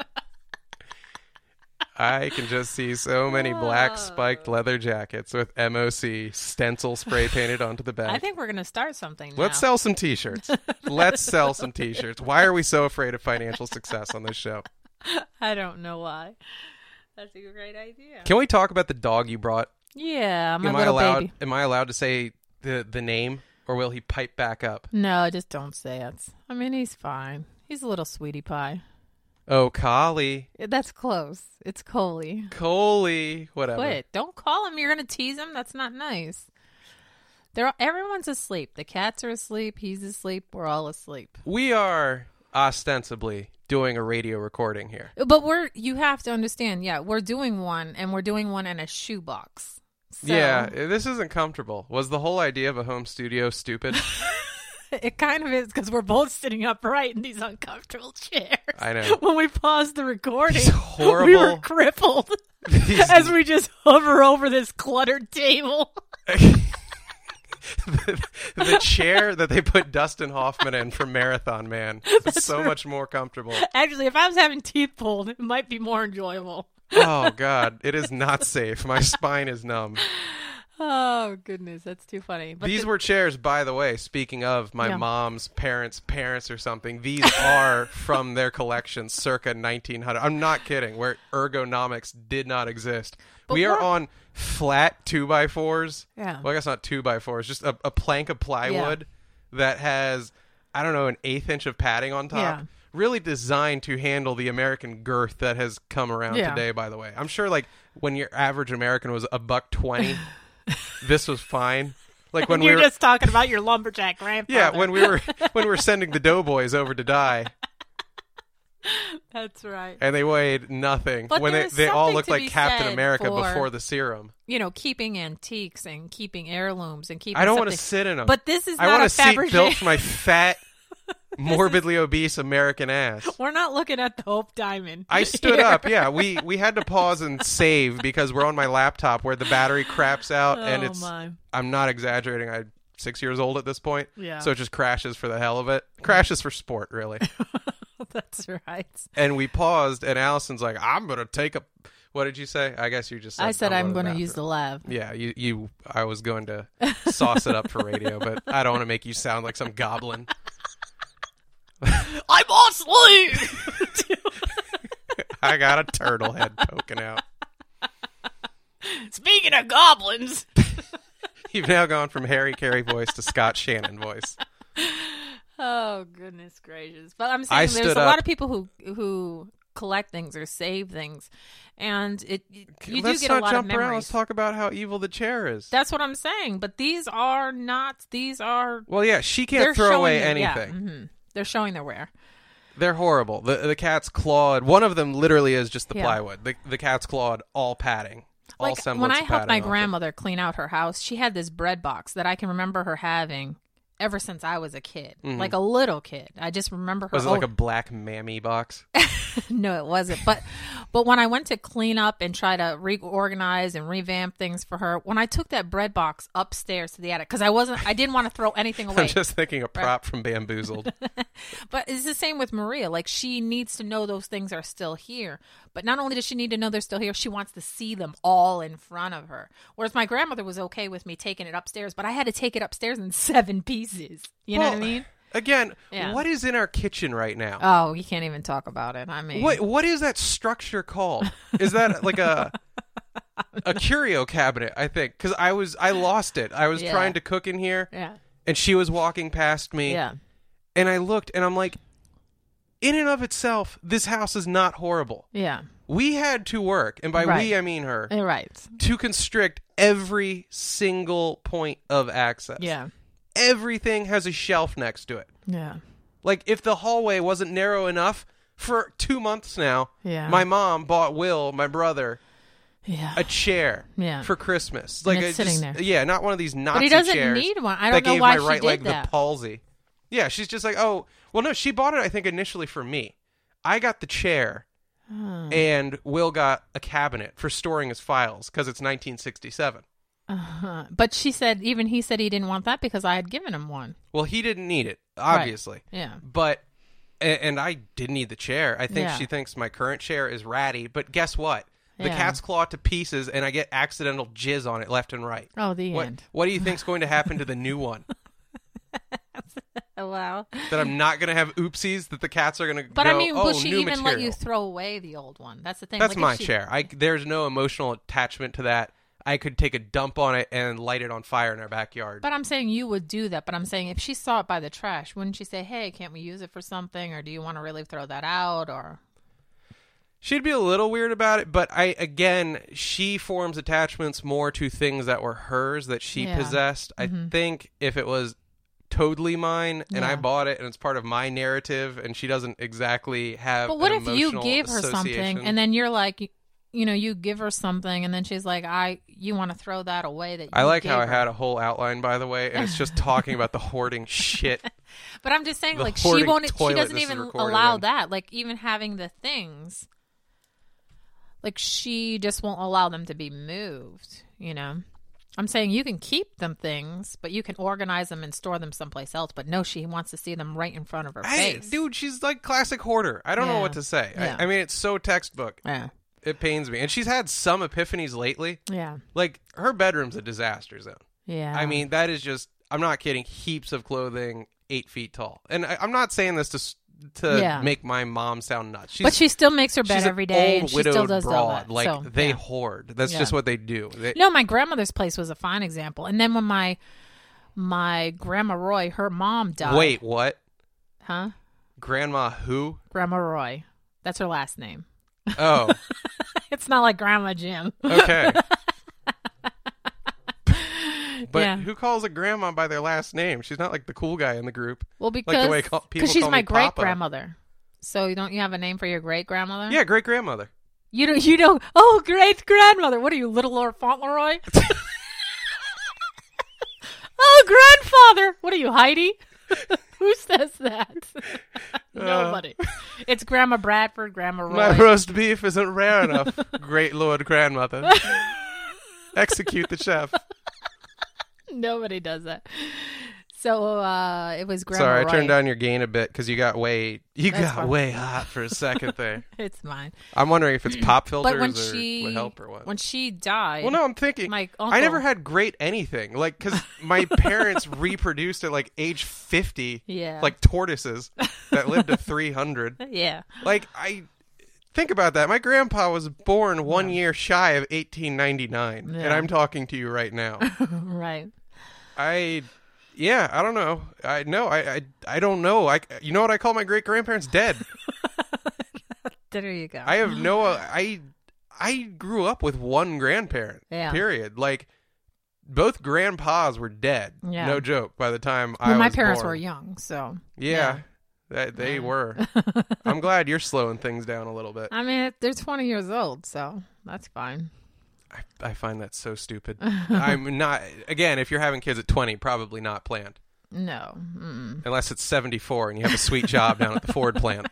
Speaker 1: I can just see so many black spiked leather jackets with M O C stencil spray painted onto the back.
Speaker 2: I think we're gonna start something.
Speaker 1: Let's
Speaker 2: now.
Speaker 1: sell some t-shirts. Let's sell some t-shirts. Why are we so afraid of financial success on this show?
Speaker 2: I don't know why. That's a great idea.
Speaker 1: Can we talk about the dog you brought?
Speaker 2: Yeah, my
Speaker 1: am I
Speaker 2: little
Speaker 1: allowed
Speaker 2: baby.
Speaker 1: am I allowed to say the the name, Or will he pipe back up?
Speaker 2: No, just don't say it. I mean, he's fine. He's a little sweetie pie.
Speaker 1: Oh, Collie.
Speaker 2: That's close. It's Coley.
Speaker 1: Coley. Whatever.
Speaker 2: Quit. Don't call him. You're going to tease him. That's not nice. They're, everyone's asleep. The cats are asleep. He's asleep. We're all asleep.
Speaker 1: We are ostensibly doing a radio recording here.
Speaker 2: But we're, you have to understand, yeah, we're doing one, and we're doing one in a shoebox. So,
Speaker 1: yeah, this isn't comfortable. Was the whole idea of a home studio stupid?
Speaker 2: It kind of is, because we're both sitting upright in these uncomfortable chairs.
Speaker 1: I know.
Speaker 2: When we paused the recording,
Speaker 1: These horrible...
Speaker 2: we were crippled
Speaker 1: These...
Speaker 2: as we just hover over this cluttered table.
Speaker 1: the, the chair that they put Dustin Hoffman in for Marathon Man is so right. much more comfortable.
Speaker 2: Actually, if I was having teeth pulled, it might be more enjoyable.
Speaker 1: Oh, God. It is not safe. My spine is numb.
Speaker 2: Oh, goodness. That's too funny. But
Speaker 1: these
Speaker 2: the-
Speaker 1: were chairs, by the way, speaking of my
Speaker 2: yeah.
Speaker 1: mom's parents' parents or something. These are from their collection circa nineteen hundred. I'm not kidding, where ergonomics did not exist. But we are what? on flat two by fours.
Speaker 2: Yeah.
Speaker 1: Well, I guess not two by fours, just a, a plank of plywood yeah. that has, I don't know, an eighth inch of padding on top.
Speaker 2: Yeah.
Speaker 1: Really designed to handle the American girth that has come around
Speaker 2: yeah.
Speaker 1: today, by the way. I'm sure, like, when your average American was a buck twenty, this was fine. Like when
Speaker 2: You're
Speaker 1: we were
Speaker 2: just talking about your lumberjack grandfather.
Speaker 1: Yeah, when we were when we were sending the doughboys over to die.
Speaker 2: That's right.
Speaker 1: And they weighed nothing.
Speaker 2: But
Speaker 1: when they they all looked like Captain America
Speaker 2: for,
Speaker 1: before the serum.
Speaker 2: You know, keeping antiques and keeping heirlooms and keeping
Speaker 1: I don't
Speaker 2: something.
Speaker 1: want to sit in them.
Speaker 2: But this is
Speaker 1: I
Speaker 2: not
Speaker 1: want
Speaker 2: a
Speaker 1: a seat
Speaker 2: Fabergé.
Speaker 1: built for my fat, morbidly obese American ass.
Speaker 2: We're not looking at the Hope Diamond.
Speaker 1: I stood
Speaker 2: here.
Speaker 1: up. Yeah, we we had to pause and save because we're on my laptop where the battery craps out,
Speaker 2: oh,
Speaker 1: and it's.
Speaker 2: My.
Speaker 1: I'm not exaggerating. I'm six years old at this point.
Speaker 2: Yeah.
Speaker 1: So it just crashes for the hell of it. Crashes for sport, really.
Speaker 2: That's right.
Speaker 1: And we paused, and Allison's like, "I'm gonna take a." What did you say? I guess you just said.
Speaker 2: I said I'm,
Speaker 1: I'm
Speaker 2: going
Speaker 1: to
Speaker 2: to use the lab.
Speaker 1: Yeah, you. You. I was going to sauce it up for radio, but I don't want to make you sound like some goblin.
Speaker 2: I'm on sleep.
Speaker 1: I got a turtle head poking out.
Speaker 2: Speaking of goblins,
Speaker 1: you've now gone from Harry Carey voice to Scott Shannon voice.
Speaker 2: Oh goodness gracious! But I'm
Speaker 1: I
Speaker 2: saying there's a
Speaker 1: up.
Speaker 2: lot of people who who collect things or save things, and it you
Speaker 1: Let's
Speaker 2: do get
Speaker 1: not
Speaker 2: a lot
Speaker 1: jump
Speaker 2: of memories.
Speaker 1: around. Let's talk about how evil the chair is.
Speaker 2: That's what I'm saying. But these are not. These are.
Speaker 1: Well, yeah, she
Speaker 2: they're
Speaker 1: can't throw
Speaker 2: showing
Speaker 1: away
Speaker 2: their,
Speaker 1: anything.
Speaker 2: Yeah, mm-hmm. They're showing their wear.
Speaker 1: They're horrible. The the cat's clawed. One of them literally is just the
Speaker 2: Yeah.
Speaker 1: plywood. The the cat's clawed all padding. All
Speaker 2: Like
Speaker 1: semblance
Speaker 2: when I
Speaker 1: of
Speaker 2: helped my
Speaker 1: padding off it.
Speaker 2: grandmother clean out her house, she had this bread box that I can remember her having ever since I was a kid,
Speaker 1: Mhm.
Speaker 2: like a little kid. I just remember her.
Speaker 1: Was it
Speaker 2: oh,
Speaker 1: like a black mammy box?
Speaker 2: No, it wasn't. But but when I went to clean up and try to reorganize and revamp things for her, when I took that bread box upstairs to the attic, because I wasn't, I didn't want to throw anything away.
Speaker 1: I'm just thinking a prop from Bamboozled.
Speaker 2: But it's the same with Maria. Like, she needs to know those things are still here. But not only does she need to know they're still here, she wants to see them all in front of her. Whereas my grandmother was okay with me taking it upstairs, but I had to take it upstairs in seven pieces. You know
Speaker 1: Well,
Speaker 2: what I mean?
Speaker 1: Again,
Speaker 2: Yeah.
Speaker 1: what is in our kitchen right now?
Speaker 2: Oh, you can't even talk about it. I mean,
Speaker 1: What what is that structure called? Is that like a a curio cabinet? I think because I was I lost it. I was
Speaker 2: Yeah.
Speaker 1: trying to cook in here,
Speaker 2: yeah,
Speaker 1: and she was walking past me,
Speaker 2: yeah,
Speaker 1: and I looked, and I'm like, in and of itself, this house is not horrible.
Speaker 2: yeah.
Speaker 1: We had to work, and by
Speaker 2: Right.
Speaker 1: we I mean her,
Speaker 2: You're right.
Speaker 1: to constrict every single point of access.
Speaker 2: Yeah,
Speaker 1: Everything has a shelf next to it.
Speaker 2: yeah,
Speaker 1: Like, if the hallway wasn't narrow enough, for two months now,
Speaker 2: yeah.
Speaker 1: my mom bought Will, my brother,
Speaker 2: yeah.
Speaker 1: a chair
Speaker 2: Yeah.
Speaker 1: for Christmas.
Speaker 2: And
Speaker 1: Like
Speaker 2: it's
Speaker 1: a-
Speaker 2: sitting
Speaker 1: just-
Speaker 2: there.
Speaker 1: Yeah, not one of these Nazi
Speaker 2: But he doesn't
Speaker 1: chairs
Speaker 2: need one. I
Speaker 1: that
Speaker 2: don't know
Speaker 1: gave
Speaker 2: why
Speaker 1: my
Speaker 2: she
Speaker 1: right
Speaker 2: did
Speaker 1: leg
Speaker 2: that.
Speaker 1: the palsy. Yeah, she's just like, oh, well, no, she bought it, I think, initially for me. I got the chair,
Speaker 2: Oh.
Speaker 1: and Will got a cabinet for storing his files because it's nineteen sixty-seven.
Speaker 2: Uh-huh. But she said, even he said he didn't want that because I had given him one.
Speaker 1: Well, he didn't need it, obviously.
Speaker 2: Yeah.
Speaker 1: But, a- and I didn't need the chair. I think
Speaker 2: Yeah.
Speaker 1: she thinks my current chair is ratty. But guess what? The
Speaker 2: Yeah.
Speaker 1: cat's clawed to pieces, and I get accidental jizz on it left and right.
Speaker 2: Oh, the
Speaker 1: What,
Speaker 2: end.
Speaker 1: what do you think's going to happen to the new one?
Speaker 2: Oh, wow.
Speaker 1: That I'm not going to have oopsies? That the cats are going to
Speaker 2: But
Speaker 1: go,
Speaker 2: I mean,
Speaker 1: oh,
Speaker 2: will she
Speaker 1: new
Speaker 2: even
Speaker 1: material.
Speaker 2: let you throw away the old one? That's the thing.
Speaker 1: That's
Speaker 2: Like, if
Speaker 1: my
Speaker 2: she-
Speaker 1: chair. I, there's no emotional attachment to that. I could take a dump on it and light it on fire in our backyard.
Speaker 2: But I'm saying you would do that. But I'm saying if she saw it by the trash, wouldn't she say, hey, can't we use it for something? Or do you want to really throw that out? Or
Speaker 1: she'd be a little weird about it. But I, again, she forms attachments more to things that were hers that she
Speaker 2: Yeah.
Speaker 1: possessed.
Speaker 2: Mm-hmm.
Speaker 1: I think if it was totally mine and
Speaker 2: Yeah.
Speaker 1: I bought it and it's part of my narrative and she doesn't exactly have
Speaker 2: But what
Speaker 1: an
Speaker 2: if you
Speaker 1: emotional
Speaker 2: gave her something
Speaker 1: association.
Speaker 2: and then you're like, you know, you give her something and then she's like, I, you want to throw that away that you
Speaker 1: I like
Speaker 2: gave
Speaker 1: how I
Speaker 2: her.
Speaker 1: had a whole outline, by the way, and it's just talking about the hoarding shit.
Speaker 2: But I'm just saying,
Speaker 1: the
Speaker 2: like, she
Speaker 1: hoarding
Speaker 2: won't, she
Speaker 1: toilet
Speaker 2: doesn't
Speaker 1: this is
Speaker 2: even
Speaker 1: recorded
Speaker 2: allow
Speaker 1: in.
Speaker 2: that. Like, even having the things, like, she just won't allow them to be moved, you know? I'm saying you can keep them things, but you can organize them and store them someplace else. But no, she wants to see them right in front of her
Speaker 1: Hey,
Speaker 2: face.
Speaker 1: dude, she's like classic hoarder. I don't know
Speaker 2: Yeah.
Speaker 1: what to say.
Speaker 2: Yeah.
Speaker 1: I, I mean, it's so textbook.
Speaker 2: Yeah.
Speaker 1: It pains me. And she's had some epiphanies lately.
Speaker 2: Yeah.
Speaker 1: Like, her bedroom's a disaster zone.
Speaker 2: Yeah.
Speaker 1: I mean, that is just, I'm not kidding, heaps of clothing, eight feet tall. And I, I'm not saying this to s- to
Speaker 2: Yeah.
Speaker 1: make my mom sound nuts. She's,
Speaker 2: but she still makes her bed
Speaker 1: she's
Speaker 2: every
Speaker 1: an
Speaker 2: day,
Speaker 1: old
Speaker 2: and she
Speaker 1: widowed
Speaker 2: still does all
Speaker 1: broad.
Speaker 2: that.
Speaker 1: Like,
Speaker 2: So,
Speaker 1: they
Speaker 2: yeah.
Speaker 1: hoard. That's
Speaker 2: Yeah.
Speaker 1: just what they do. They,
Speaker 2: No, my grandmother's place was a fine example. And then when my my grandma Roy, her mom died.
Speaker 1: Wait, what?
Speaker 2: Huh?
Speaker 1: Grandma who?
Speaker 2: Grandma Roy. That's her last name.
Speaker 1: Oh,
Speaker 2: It's not like Grandma Jim.
Speaker 1: okay. But
Speaker 2: Yeah.
Speaker 1: who calls a grandma by their last name? She's not like the cool guy in the group.
Speaker 2: Well,
Speaker 1: the
Speaker 2: because
Speaker 1: way call- people
Speaker 2: she's
Speaker 1: call
Speaker 2: my
Speaker 1: me
Speaker 2: great
Speaker 1: Papa.
Speaker 2: grandmother. So you don't you have a name for your great grandmother?
Speaker 1: Yeah, great grandmother.
Speaker 2: You don't. You don't. Oh, great grandmother. What are you, Little Lord Fauntleroy? Oh, grandfather. What are you, Heidi? Who says that? Nobody. It's Grandma Bradford, Grandma Roy.
Speaker 1: My roast beef isn't rare enough, great lord grandmother. Execute the chef.
Speaker 2: Nobody does that. So uh, it was Grandma
Speaker 1: Sorry, I
Speaker 2: Roy.
Speaker 1: turned down your gain a bit because you got way you
Speaker 2: That's
Speaker 1: got
Speaker 2: fine.
Speaker 1: way hot for a second there.
Speaker 2: It's mine.
Speaker 1: I'm wondering if it's pop filters
Speaker 2: But when
Speaker 1: or
Speaker 2: she
Speaker 1: would help or what.
Speaker 2: when she died,
Speaker 1: Well, no, I'm thinking.
Speaker 2: my
Speaker 1: I
Speaker 2: uncle-
Speaker 1: never had great anything. Like, because my parents reproduced at like age fifty,
Speaker 2: Yeah.
Speaker 1: like tortoises that lived to three hundred.
Speaker 2: yeah.
Speaker 1: Like, I think about that. My grandpa was born one year shy of eighteen ninety-nine, and
Speaker 2: Yeah.
Speaker 1: I'm talking to you right now.
Speaker 2: Right.
Speaker 1: I, yeah, I don't know. I no, I, I, I don't know. I, you know what I call my great grandparents? Dead.
Speaker 2: There you go.
Speaker 1: I have no. I, I grew up with one grandparent.
Speaker 2: Yeah.
Speaker 1: Period. Like, both grandpas were dead.
Speaker 2: Yeah.
Speaker 1: No joke. By the time I
Speaker 2: well, my
Speaker 1: was
Speaker 2: parents
Speaker 1: born.
Speaker 2: were young, so
Speaker 1: Yeah, That, they
Speaker 2: Yeah.
Speaker 1: were. I'm glad you're slowing things down a little bit.
Speaker 2: I mean, they're twenty years old, so that's fine.
Speaker 1: I, I find that so stupid. I'm not. Again, if you're having kids at twenty, probably not planned.
Speaker 2: No. Mm-mm.
Speaker 1: Unless it's seventy-four and you have a sweet job down at the Ford plant.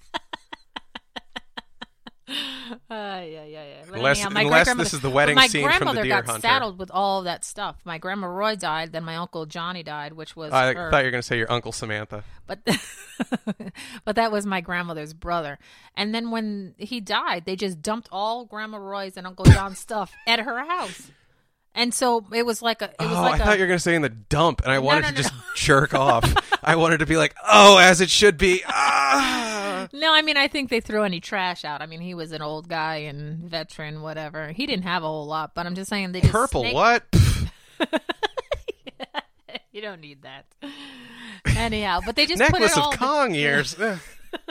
Speaker 2: Uh, yeah, yeah, yeah. But
Speaker 1: Unless,
Speaker 2: anyhow, my
Speaker 1: unless
Speaker 2: great-grandmother-
Speaker 1: this is the
Speaker 2: but
Speaker 1: wedding
Speaker 2: my
Speaker 1: scene from the
Speaker 2: grandmother
Speaker 1: Deer
Speaker 2: got
Speaker 1: Hunter.
Speaker 2: saddled with all that stuff. My grandma Roy died, then my uncle Johnny died, which was
Speaker 1: I
Speaker 2: her.
Speaker 1: thought you were going to say your Uncle Samantha.
Speaker 2: But but that was my grandmother's brother. And then when he died, they just dumped all Grandma Roy's and Uncle John's stuff at her house. And so it was like a it was
Speaker 1: Oh,
Speaker 2: like
Speaker 1: I
Speaker 2: a
Speaker 1: thought you were going to say in the dump, and I wanted
Speaker 2: no,
Speaker 1: to
Speaker 2: no,
Speaker 1: just jerk off. I wanted to be like, oh, as it should be. Ah!
Speaker 2: No, I mean, I think they threw any trash out. I mean, he was an old guy and veteran, whatever. He didn't have a whole lot, but I'm just saying they just
Speaker 1: Purple,
Speaker 2: snaked-
Speaker 1: what?
Speaker 2: You don't need that. Anyhow, but they just put
Speaker 1: Necklace
Speaker 2: it all
Speaker 1: of Kong ears. Ugh.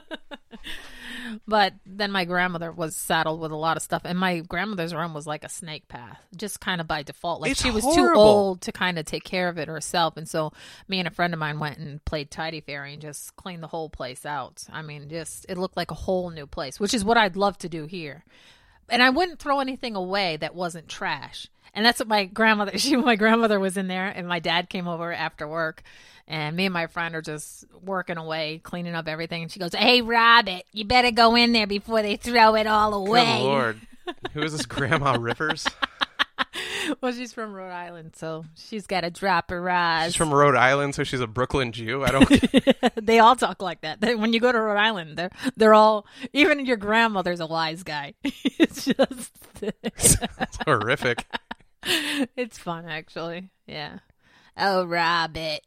Speaker 2: But then my grandmother was saddled with a lot of stuff, and my grandmother's room was like a snake path, just kind of by default. Like
Speaker 1: It's
Speaker 2: she was
Speaker 1: horrible.
Speaker 2: too old to kind of take care of it herself, and so me and a friend of mine went and played Tidy Fairy and just cleaned the whole place out. I mean, just it looked like a whole new place, which is what I'd love to do here. And I wouldn't throw anything away that wasn't trash. And that's what my grandmother, she, my grandmother was in there, and my dad came over after work, and me and my friend are just working away, cleaning up everything. And she goes, "Hey, Robert, you better go in there before they throw it all away."
Speaker 1: Good Lord. Who is this Grandma Rivers?
Speaker 2: Well, she's from Rhode Island, so she's got to drop her eyes.
Speaker 1: She's from Rhode Island, so she's a Brooklyn Jew. I don't.
Speaker 2: They all talk like that. They- When you go to Rhode Island, they're they're all, even your grandmother's a wise guy. It's just,
Speaker 1: It's horrific.
Speaker 2: it's fun, actually. Yeah. Oh, Robert.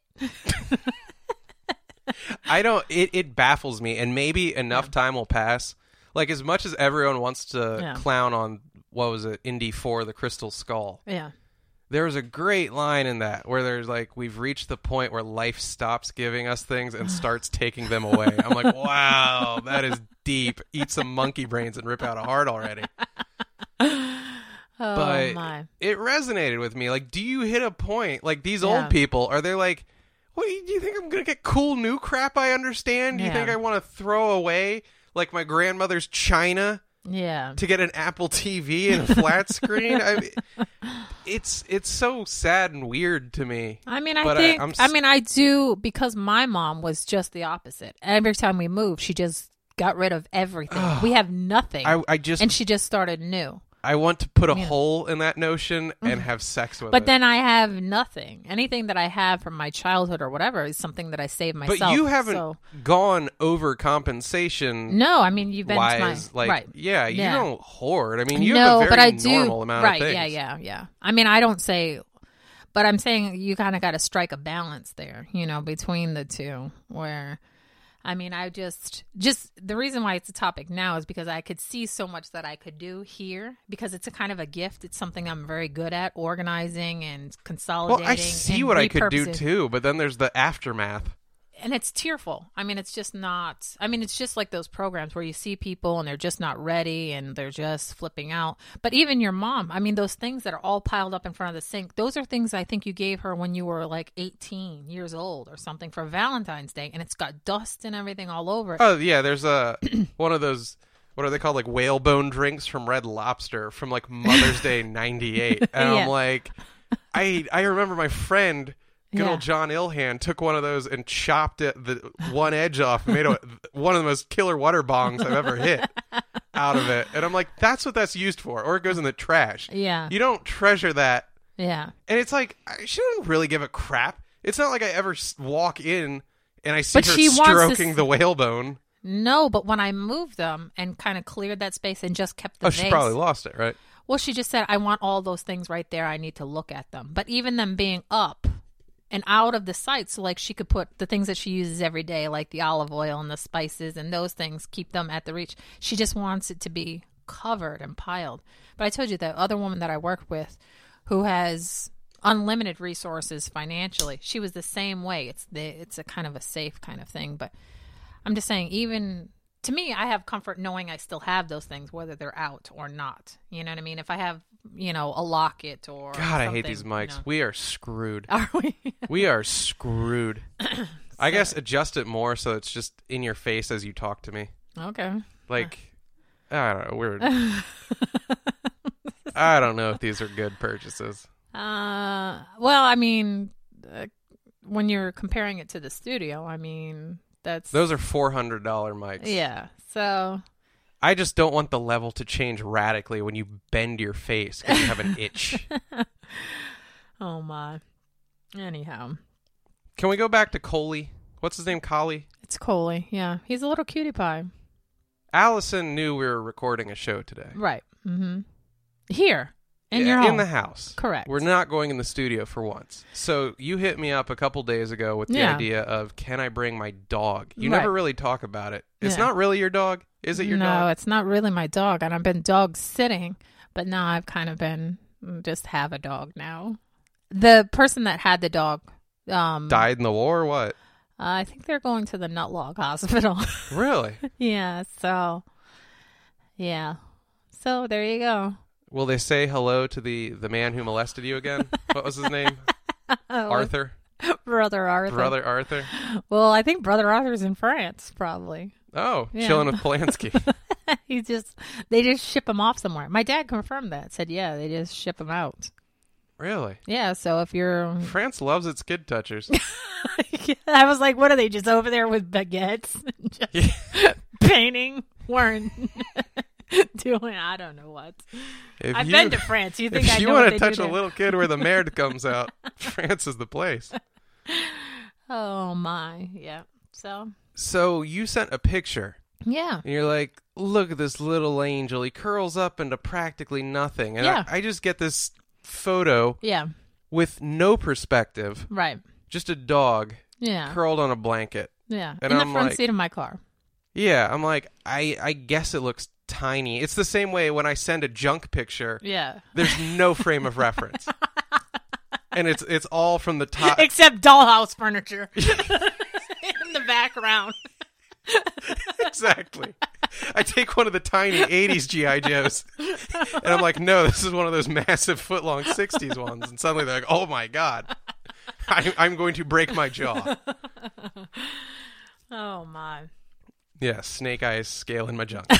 Speaker 1: I don't. It, it baffles me, and maybe enough time will pass. Like, as much as everyone wants to
Speaker 2: Yeah.
Speaker 1: clown on what was it, Indy four, The Crystal Skull.
Speaker 2: Yeah.
Speaker 1: There was a great line in that where there's like, we've reached the point where life stops giving us things and starts taking them away. I'm like, wow, that is deep. Eat some monkey brains and rip out a heart already.
Speaker 2: Oh,
Speaker 1: but
Speaker 2: my.
Speaker 1: it resonated with me. Like, do you hit a point, like these
Speaker 2: Yeah.
Speaker 1: old people, are they like, what, do you think I'm going to get cool new crap I understand? Do you
Speaker 2: Yeah.
Speaker 1: think I want to throw away like my grandmother's china
Speaker 2: Yeah.
Speaker 1: to get an Apple T V and a flat screen? I, it's it's so sad and weird to me.
Speaker 2: I mean, I
Speaker 1: But
Speaker 2: think,
Speaker 1: I, I'm,
Speaker 2: I mean, I do, because my mom was just the opposite. Every time we moved, she just got rid of everything. We have nothing.
Speaker 1: I, I just
Speaker 2: and she just started new.
Speaker 1: I want to put a
Speaker 2: Yeah.
Speaker 1: hole in that notion and have sex with
Speaker 2: But
Speaker 1: it.
Speaker 2: then I have nothing. Anything that I have from my childhood or whatever is something that I saved myself.
Speaker 1: But you haven't
Speaker 2: so-
Speaker 1: gone over compensation.
Speaker 2: No, I mean, you've been to my...
Speaker 1: wise, like
Speaker 2: right.
Speaker 1: yeah, you
Speaker 2: Yeah.
Speaker 1: don't hoard. I mean, you
Speaker 2: no,
Speaker 1: have a very
Speaker 2: but I do.
Speaker 1: normal amount
Speaker 2: right,
Speaker 1: of things.
Speaker 2: yeah, yeah, yeah. I mean, I don't say... But I'm saying you kind of got to strike a balance there, you know, between the two where... I mean, I just, just the reason why it's a topic now is because I could see so much that I could do here because it's a kind of a gift. It's something I'm very good at, organizing and consolidating.
Speaker 1: Well, I see
Speaker 2: and
Speaker 1: what I could do
Speaker 2: repurposing.
Speaker 1: too, but then there's the aftermath.
Speaker 2: And it's tearful. I mean, it's just not, I mean, it's just like those programs where you see people and they're just not ready and they're just flipping out. But even your mom, I mean, those things that are all piled up in front of the sink, those are things I think you gave her when you were like eighteen years old or something for Valentine's Day. And it's got dust and everything all over it.
Speaker 1: Oh yeah, there's a one of those. What are they called? Like whalebone drinks from Red Lobster from like Mother's Day ninety-eight. And
Speaker 2: Yeah.
Speaker 1: I'm like, I I remember my friend. Good
Speaker 2: Yeah.
Speaker 1: old John Ilhan took one of those and chopped it the one edge off, and made a, one of the most killer water bongs I've ever hit out of it. And I'm like, that's what that's used for, or it goes in the trash.
Speaker 2: Yeah.
Speaker 1: You don't treasure that.
Speaker 2: Yeah.
Speaker 1: And it's like, I shouldn't really give a crap. It's not like I ever s- walk in and I see
Speaker 2: But
Speaker 1: her
Speaker 2: she wants to
Speaker 1: stroking
Speaker 2: s-
Speaker 1: the whalebone.
Speaker 2: No, but when I moved them and kind of cleared that space and just kept the
Speaker 1: Oh, she
Speaker 2: vase-
Speaker 1: probably lost it, right?
Speaker 2: Well, she just said, I want all those things right there. I need to look at them. But even them being up and out of the sight, so like she could put the things that she uses every day, like the olive oil and the spices and those things, keep them at the reach. She just wants it to be covered and piled. But I told you that other woman that I work with who has unlimited resources financially, she was the same way. It's the it's a kind of a safe kind of thing. But I'm just saying, even to me, I have comfort knowing I still have those things, whether they're out or not. You know what I mean? If I have, you know, a locket or
Speaker 1: God, I hate
Speaker 2: something,
Speaker 1: these
Speaker 2: you
Speaker 1: mics.
Speaker 2: know.
Speaker 1: We are screwed.
Speaker 2: Are we?
Speaker 1: We are screwed. I guess adjust it more so it's just in your face as you talk to me.
Speaker 2: Okay.
Speaker 1: Like, I don't know. We're. I don't know if these are good purchases.
Speaker 2: Uh, well, I mean, uh, when you're comparing it to the studio, I mean, that's
Speaker 1: Those are four hundred dollars mics.
Speaker 2: yeah. So
Speaker 1: I just don't want the level to change radically when you bend your face because you have an itch.
Speaker 2: oh my. Anyhow,
Speaker 1: Can we go back to Coley? What's his name? Collie?
Speaker 2: it's Coley. Yeah, he's a little cutie pie.
Speaker 1: Allison knew we were recording a show today.
Speaker 2: Right. Mm-hmm. Here in
Speaker 1: Yeah,
Speaker 2: your
Speaker 1: in
Speaker 2: home.
Speaker 1: the house.
Speaker 2: Correct.
Speaker 1: We're not going in the studio for once. So you hit me up a couple days ago with the
Speaker 2: Yeah.
Speaker 1: idea of, can I bring my dog? You
Speaker 2: Right.
Speaker 1: never really talk about it. It's
Speaker 2: Yeah.
Speaker 1: not really your dog. Is it your
Speaker 2: no,
Speaker 1: dog?
Speaker 2: it's not really my dog, and I've been dog sitting, but now I've kind of been just have a dog now. The person that had the dog um,
Speaker 1: Died in the war or what?
Speaker 2: I think they're going to the Nutlog Hospital.
Speaker 1: Really?
Speaker 2: yeah. So, yeah. So there you go.
Speaker 1: Will they say hello to the, the man who molested you again? What was his name? Arthur?
Speaker 2: Brother Arthur.
Speaker 1: Brother Arthur?
Speaker 2: Well, I think Brother Arthur's in France, probably.
Speaker 1: Oh,
Speaker 2: Yeah.
Speaker 1: chilling with Polanski.
Speaker 2: He just they just ship him off somewhere. My dad confirmed that. Said, yeah, they just ship him out.
Speaker 1: Really?
Speaker 2: Yeah. So if you're
Speaker 1: France loves its kid touchers.
Speaker 2: I was like, what are they just over there with baguettes, just
Speaker 1: Yeah.
Speaker 2: painting, wearing, doing? I don't know what.
Speaker 1: If
Speaker 2: I've
Speaker 1: you,
Speaker 2: been to France. You think
Speaker 1: if
Speaker 2: I
Speaker 1: you
Speaker 2: know
Speaker 1: want
Speaker 2: what
Speaker 1: to
Speaker 2: they
Speaker 1: touch
Speaker 2: do
Speaker 1: a
Speaker 2: there?
Speaker 1: little kid where the merde comes out, France is the place.
Speaker 2: Oh my, yeah. So
Speaker 1: So you sent a picture,
Speaker 2: yeah,
Speaker 1: and you're like, look at this little angel. He curls up into practically nothing. And
Speaker 2: Yeah.
Speaker 1: I, I just get this photo
Speaker 2: yeah,
Speaker 1: with no perspective,
Speaker 2: right,
Speaker 1: just a dog
Speaker 2: yeah,
Speaker 1: curled on a blanket.
Speaker 2: yeah.
Speaker 1: and
Speaker 2: In the
Speaker 1: I'm
Speaker 2: front
Speaker 1: like-
Speaker 2: seat of my car.
Speaker 1: Yeah, I'm like, I, I guess it looks tiny. It's the same way when I send a junk picture.
Speaker 2: Yeah.
Speaker 1: There's no frame of reference. And it's it's all from the top.
Speaker 2: Except dollhouse furniture in the background.
Speaker 1: Exactly. I take one of the tiny eighties G I. Joes, and I'm like, no, this is one of those massive foot-long sixties ones. And suddenly they're like, oh, my God. I, I'm going to break my jaw.
Speaker 2: Oh, my.
Speaker 1: Yeah, Snake Eyes scaling my junk.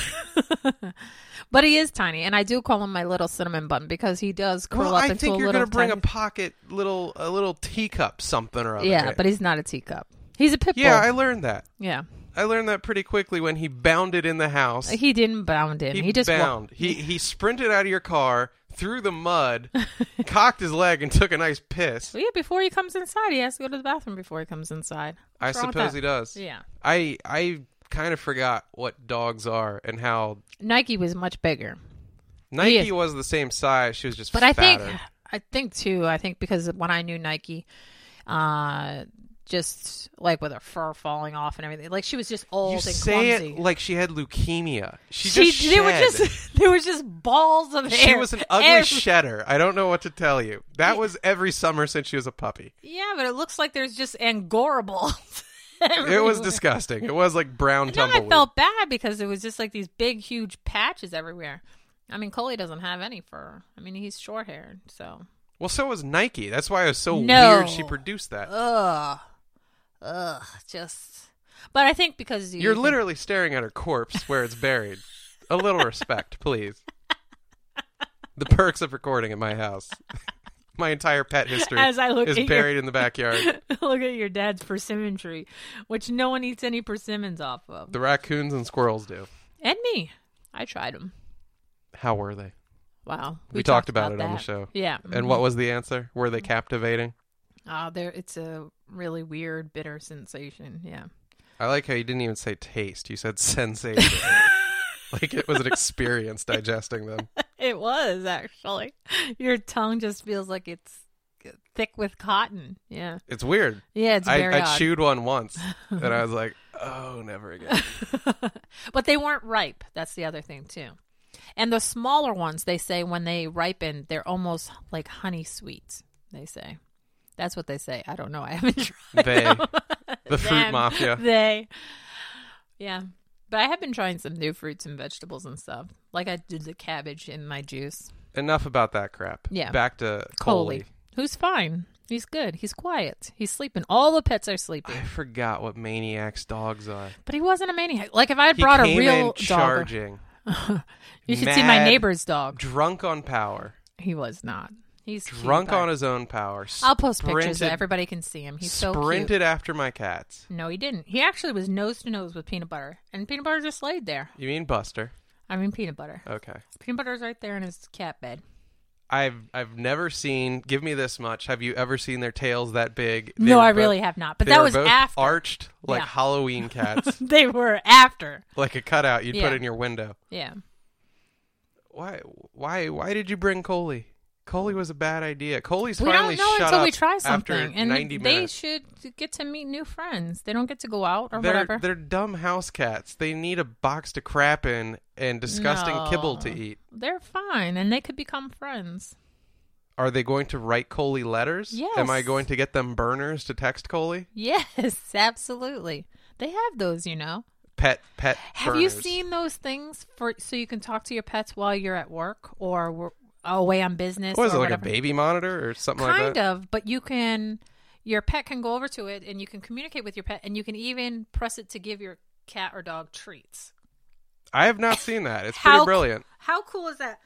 Speaker 2: But he is tiny, and I do call him my little cinnamon bun because he does curl
Speaker 1: well,
Speaker 2: up
Speaker 1: I
Speaker 2: into
Speaker 1: think
Speaker 2: a
Speaker 1: you're
Speaker 2: little
Speaker 1: gonna bring
Speaker 2: tiny...
Speaker 1: a pocket little a little teacup something or other.
Speaker 2: Yeah,
Speaker 1: right?
Speaker 2: but he's not a teacup. He's a pit bull.
Speaker 1: Yeah, I learned that.
Speaker 2: Yeah.
Speaker 1: I learned that pretty quickly when he bounded in the house.
Speaker 2: He didn't bound in.
Speaker 1: He,
Speaker 2: He, just wa-
Speaker 1: bound. He he sprinted out of your car, through the mud, cocked his leg, and took a nice piss.
Speaker 2: Well, yeah, before he comes inside, he has to go to the bathroom before he comes inside.
Speaker 1: I
Speaker 2: What's wrong with
Speaker 1: suppose
Speaker 2: that?
Speaker 1: he does.
Speaker 2: Yeah.
Speaker 1: I I kind of forgot what dogs are and how
Speaker 2: Nike was much bigger.
Speaker 1: Nike
Speaker 2: is.
Speaker 1: was the same size. She was just
Speaker 2: But I
Speaker 1: fatter.
Speaker 2: think, I think too, I think because when I knew Nike, uh, just like with her fur falling off and everything, like she was just old
Speaker 1: You
Speaker 2: and
Speaker 1: say
Speaker 2: clumsy.
Speaker 1: it like she had leukemia. She,
Speaker 2: She,
Speaker 1: just
Speaker 2: there were
Speaker 1: shed.
Speaker 2: just there was just balls of
Speaker 1: She
Speaker 2: hair.
Speaker 1: was an ugly
Speaker 2: Every-
Speaker 1: shedder. I don't know what to tell you. That was every summer since she was a puppy.
Speaker 2: Yeah, but it looks like there's just Angora balls.
Speaker 1: It was disgusting. It was like brown
Speaker 2: No, I
Speaker 1: tumbleweed.
Speaker 2: felt bad because it was just like these big, huge patches everywhere. I mean, Coley doesn't have any fur. I mean, he's short haired, so.
Speaker 1: Well, so was Nike. That's why it was so
Speaker 2: No.
Speaker 1: weird she produced that.
Speaker 2: Ugh. Ugh. Just. But I think because you.
Speaker 1: You're literally staring at her corpse where it's buried. A little respect, please. The perks of recording at my house. My entire pet history
Speaker 2: As I look
Speaker 1: is
Speaker 2: at
Speaker 1: buried
Speaker 2: your,
Speaker 1: in the backyard.
Speaker 2: Look at your dad's persimmon tree, which no one eats any persimmons off of.
Speaker 1: The raccoons and squirrels do.
Speaker 2: And me. I tried them.
Speaker 1: How were they?
Speaker 2: Wow.
Speaker 1: We, talked, about, it on the
Speaker 2: that.
Speaker 1: show.
Speaker 2: Yeah.
Speaker 1: And what was the answer? Were they captivating?
Speaker 2: Uh, there, it's a really weird, bitter sensation. Yeah.
Speaker 1: I like how you didn't even say taste. You said sensation. Like it was an experience digesting them.
Speaker 2: It was, actually. Your tongue just feels like it's thick with cotton. Yeah.
Speaker 1: It's weird.
Speaker 2: Yeah, it's
Speaker 1: I,
Speaker 2: very
Speaker 1: I
Speaker 2: odd.
Speaker 1: chewed one once, and I was like, oh, never again.
Speaker 2: But they weren't ripe. That's the other thing, too. And the smaller ones, they say when they ripen, they're almost like honey sweets, they say. That's what they say. I don't know. I haven't tried
Speaker 1: They.
Speaker 2: them.
Speaker 1: The fruit
Speaker 2: Them.
Speaker 1: mafia.
Speaker 2: They. Yeah. But I have been trying some new fruits and vegetables and stuff. Like I did the cabbage in my juice.
Speaker 1: Enough about that crap.
Speaker 2: Yeah.
Speaker 1: Back to
Speaker 2: Coley.
Speaker 1: Coley.
Speaker 2: Who's fine. He's good. He's quiet. He's sleeping. All the pets are sleeping.
Speaker 1: I forgot what maniacs dogs are.
Speaker 2: But he wasn't a maniac. Like if I had
Speaker 1: He
Speaker 2: brought a
Speaker 1: came
Speaker 2: real
Speaker 1: in
Speaker 2: dog.
Speaker 1: charging.
Speaker 2: You should see my
Speaker 1: mad,
Speaker 2: neighbor's dog.
Speaker 1: Drunk on power.
Speaker 2: He was not. He's cute,
Speaker 1: Drunk
Speaker 2: but-
Speaker 1: on his own power.
Speaker 2: I'll post pictures so
Speaker 1: Sprinted-
Speaker 2: everybody can see him. He's so
Speaker 1: Sprinted
Speaker 2: cute.
Speaker 1: after my cats.
Speaker 2: No, he didn't. He actually was nose to nose with Peanut Butter. And Peanut Butter just laid there.
Speaker 1: You mean Buster?
Speaker 2: I mean Peanut Butter.
Speaker 1: Okay.
Speaker 2: Peanut Butter's right there in his cat bed.
Speaker 1: I've I've never seen. Give me this much. Have you ever seen their tails that big? They
Speaker 2: No,
Speaker 1: were
Speaker 2: I
Speaker 1: both-
Speaker 2: really have not. But
Speaker 1: they
Speaker 2: that
Speaker 1: were
Speaker 2: was
Speaker 1: both
Speaker 2: after.
Speaker 1: arched like
Speaker 2: Yeah.
Speaker 1: Halloween cats,
Speaker 2: They were after.
Speaker 1: like a cutout you'd
Speaker 2: Yeah.
Speaker 1: put in your window.
Speaker 2: Yeah.
Speaker 1: Why? Why? Why did you bring Coley? Coley was a bad idea. Coley's
Speaker 2: We
Speaker 1: finally
Speaker 2: don't know
Speaker 1: shut
Speaker 2: until
Speaker 1: up
Speaker 2: we try
Speaker 1: after
Speaker 2: something. And
Speaker 1: ninety
Speaker 2: they
Speaker 1: minutes.
Speaker 2: should get to meet new friends. They don't get to go out or
Speaker 1: they're,
Speaker 2: whatever.
Speaker 1: They're dumb house cats. They need a box to crap in and disgusting
Speaker 2: No.
Speaker 1: kibble to eat.
Speaker 2: They're fine, and they could become friends.
Speaker 1: Are they going to write Coley letters?
Speaker 2: Yes.
Speaker 1: Am I going to get them burners to text Coley?
Speaker 2: Yes, absolutely. They have those, you know.
Speaker 1: Pet, pet
Speaker 2: Have you
Speaker 1: burners.
Speaker 2: seen those things for so you can talk to your pets while you're at work or were away on business?
Speaker 1: What is
Speaker 2: or
Speaker 1: it, like
Speaker 2: whatever?
Speaker 1: a baby monitor or something
Speaker 2: Kind
Speaker 1: like that?
Speaker 2: of, but you can. Your pet can go over to it, and you can communicate with your pet, and you can even press it to give your cat or dog treats.
Speaker 1: I have not seen that. It's
Speaker 2: How-
Speaker 1: pretty brilliant.
Speaker 2: How cool is that?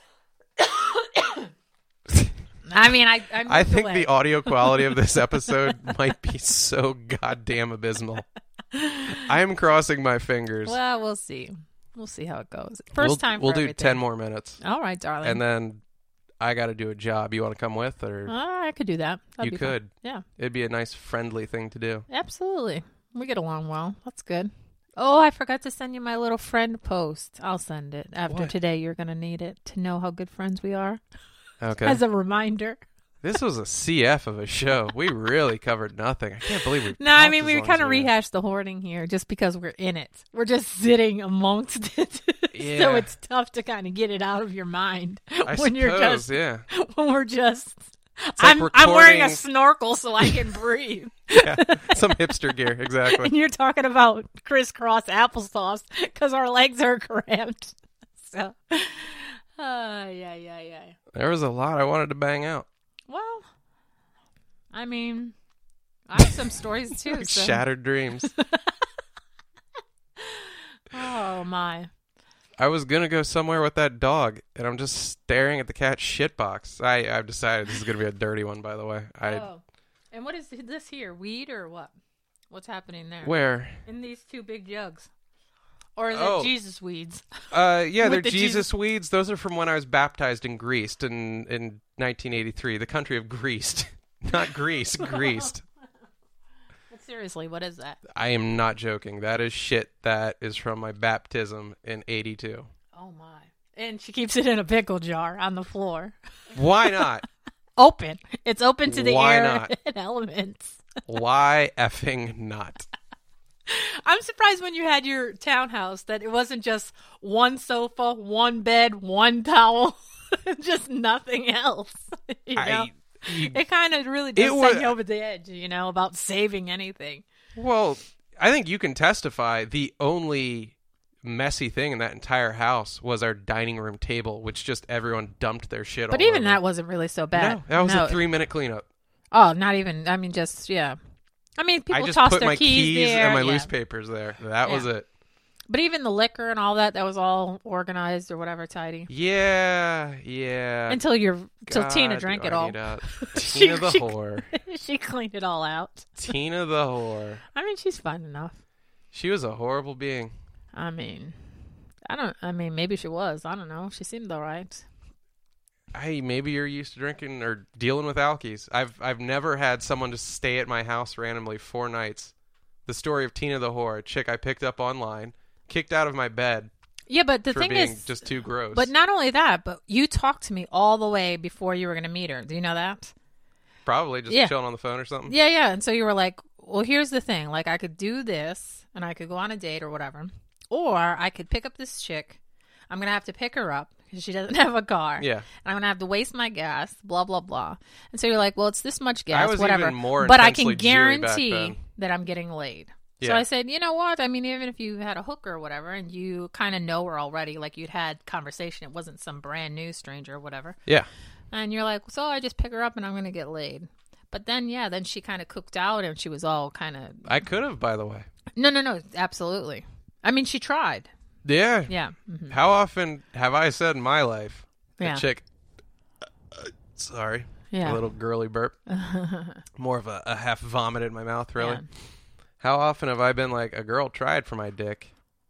Speaker 2: I mean, I I,
Speaker 1: I
Speaker 2: moved
Speaker 1: think
Speaker 2: away.
Speaker 1: the audio quality of this episode might be so goddamn abysmal. I am crossing my fingers.
Speaker 2: Well, we'll see. We'll see how it goes. First
Speaker 1: we'll,
Speaker 2: time.
Speaker 1: We'll
Speaker 2: for
Speaker 1: do
Speaker 2: everything.
Speaker 1: ten more minutes,
Speaker 2: All right, darling.
Speaker 1: and then I got to do a job. You want to come with, or
Speaker 2: Uh, I could do that. That'd
Speaker 1: you
Speaker 2: be fun.
Speaker 1: could?
Speaker 2: Yeah,
Speaker 1: It'd be a nice, friendly thing to do.
Speaker 2: absolutely. We get along well. That's good. Oh, I forgot to send you my little friend post. I'll send it after
Speaker 1: What?
Speaker 2: today. You're going to need it to know how good friends we are
Speaker 1: Okay.
Speaker 2: as a reminder.
Speaker 1: This was a C F of a show. We really covered nothing. I can't believe we.
Speaker 2: No, I
Speaker 1: talked
Speaker 2: mean,
Speaker 1: as
Speaker 2: we
Speaker 1: long
Speaker 2: kind
Speaker 1: as
Speaker 2: of
Speaker 1: we did.
Speaker 2: rehashed the hoarding here just because we're in it. We're just sitting amongst it.
Speaker 1: Yeah.
Speaker 2: So it's tough to kind of get it out of your mind
Speaker 1: I
Speaker 2: when you're
Speaker 1: suppose,
Speaker 2: just
Speaker 1: yeah.
Speaker 2: when we're just.
Speaker 1: It's like
Speaker 2: I'm I'm wearing a
Speaker 1: recording-
Speaker 2: snorkel so I can breathe.
Speaker 1: Yeah, some hipster gear, exactly.
Speaker 2: And you're talking about crisscross applesauce because our legs are cramped. So, uh, yeah, yeah, yeah.
Speaker 1: There was a lot I wanted to bang out.
Speaker 2: Well, I mean, I have some stories too.
Speaker 1: Like
Speaker 2: so.
Speaker 1: shattered dreams.
Speaker 2: Oh my!
Speaker 1: I was gonna go somewhere with that dog, and I'm just staring at the cat's shit box. I I've decided this is gonna be a dirty one, by the way. I
Speaker 2: Oh, and what is this here? Weed or what? What's happening there?
Speaker 1: where?
Speaker 2: In these two big jugs, or is
Speaker 1: Oh.
Speaker 2: it Jesus weeds?
Speaker 1: Uh, yeah,
Speaker 2: With
Speaker 1: they're
Speaker 2: the
Speaker 1: Jesus,
Speaker 2: Jesus-
Speaker 1: weeds. Those are from when I was baptized in Greece in in nineteen eighty-three, the country of Greece, not Greece, Greece.
Speaker 2: But seriously, what is that?
Speaker 1: I am not joking. That is shit that is from my baptism in eighty-two.
Speaker 2: Oh my! And she keeps it in a pickle jar on the floor,
Speaker 1: Why not?
Speaker 2: open. It's open to the
Speaker 1: Why
Speaker 2: air
Speaker 1: not?
Speaker 2: and elements.
Speaker 1: Why effing not?
Speaker 2: I'm surprised when you had your townhouse that it wasn't just one sofa, one bed, one towel, just nothing else. You know?
Speaker 1: I, you,
Speaker 2: It kind of really does
Speaker 1: It
Speaker 2: set
Speaker 1: wa-
Speaker 2: you over the edge, you know, about saving anything.
Speaker 1: well, I think you can testify the only messy thing in that entire house was our dining room table, which just everyone dumped their shit
Speaker 2: But
Speaker 1: all
Speaker 2: even
Speaker 1: over.
Speaker 2: that wasn't really so bad.
Speaker 1: No, that was
Speaker 2: No.
Speaker 1: a three-minute cleanup.
Speaker 2: Oh, not even. I mean, just yeah. I mean, people
Speaker 1: I just
Speaker 2: toss
Speaker 1: put
Speaker 2: their
Speaker 1: my
Speaker 2: keys,
Speaker 1: keys
Speaker 2: there.
Speaker 1: and my
Speaker 2: yeah.
Speaker 1: loose papers there. That was
Speaker 2: Yeah.
Speaker 1: it.
Speaker 2: But even the liquor and all that, that was all organized or whatever, tidy.
Speaker 1: Yeah, yeah.
Speaker 2: Until you're, until Tina
Speaker 1: God,
Speaker 2: drank
Speaker 1: do
Speaker 2: it
Speaker 1: I
Speaker 2: all.
Speaker 1: need out.
Speaker 2: She-
Speaker 1: Tina the
Speaker 2: she-
Speaker 1: whore.
Speaker 2: She cleaned it all out.
Speaker 1: Tina the whore.
Speaker 2: I mean, she's fine enough.
Speaker 1: She was a horrible being.
Speaker 2: I mean, I don't. I mean, maybe she was. I don't know. She seemed all right.
Speaker 1: Hey, maybe you're used to drinking or dealing with alkies. I've I've never had someone just stay at my house randomly four nights. The story of Tina the whore, a chick I picked up online, kicked out of my bed
Speaker 2: Yeah, but the
Speaker 1: for
Speaker 2: thing
Speaker 1: being
Speaker 2: is,
Speaker 1: just too gross.
Speaker 2: but not only that, but you talked to me all the way before you were going to meet her. Do you know that?
Speaker 1: Probably just
Speaker 2: Yeah.
Speaker 1: chilling on the phone or something.
Speaker 2: Yeah, yeah. And so you were like, well, here's the thing. Like, I could do this, and I could go on a date or whatever. Or I could pick up this chick. I'm going to have to pick her up because she doesn't have a car.
Speaker 1: Yeah.
Speaker 2: And I'm going to have to waste my gas, blah, blah, blah. And so you're like, well, it's this much gas,
Speaker 1: I was
Speaker 2: whatever.
Speaker 1: even more
Speaker 2: but I can
Speaker 1: intensely Jewy back
Speaker 2: guarantee
Speaker 1: then.
Speaker 2: that I'm getting laid. So
Speaker 1: Yeah.
Speaker 2: I said, you know what? I mean, even if you had a hooker or whatever and you kind of know her already, like you'd had conversation, it wasn't some brand new stranger or whatever.
Speaker 1: Yeah.
Speaker 2: And you're like, so I just pick her up and I'm going to get laid. But then, yeah, then she kind of cooked out and she was all kind of.
Speaker 1: I could have, by the way.
Speaker 2: No, no, no, absolutely. I mean, she tried.
Speaker 1: Yeah.
Speaker 2: Yeah. hmm
Speaker 1: How often have I said in my life,
Speaker 2: Yeah.
Speaker 1: a chick, uh, uh, sorry,
Speaker 2: Yeah.
Speaker 1: a little girly burp, more of a, a half vomit in my mouth, really.
Speaker 2: Yeah.
Speaker 1: How often have I been like, a girl tried for my dick?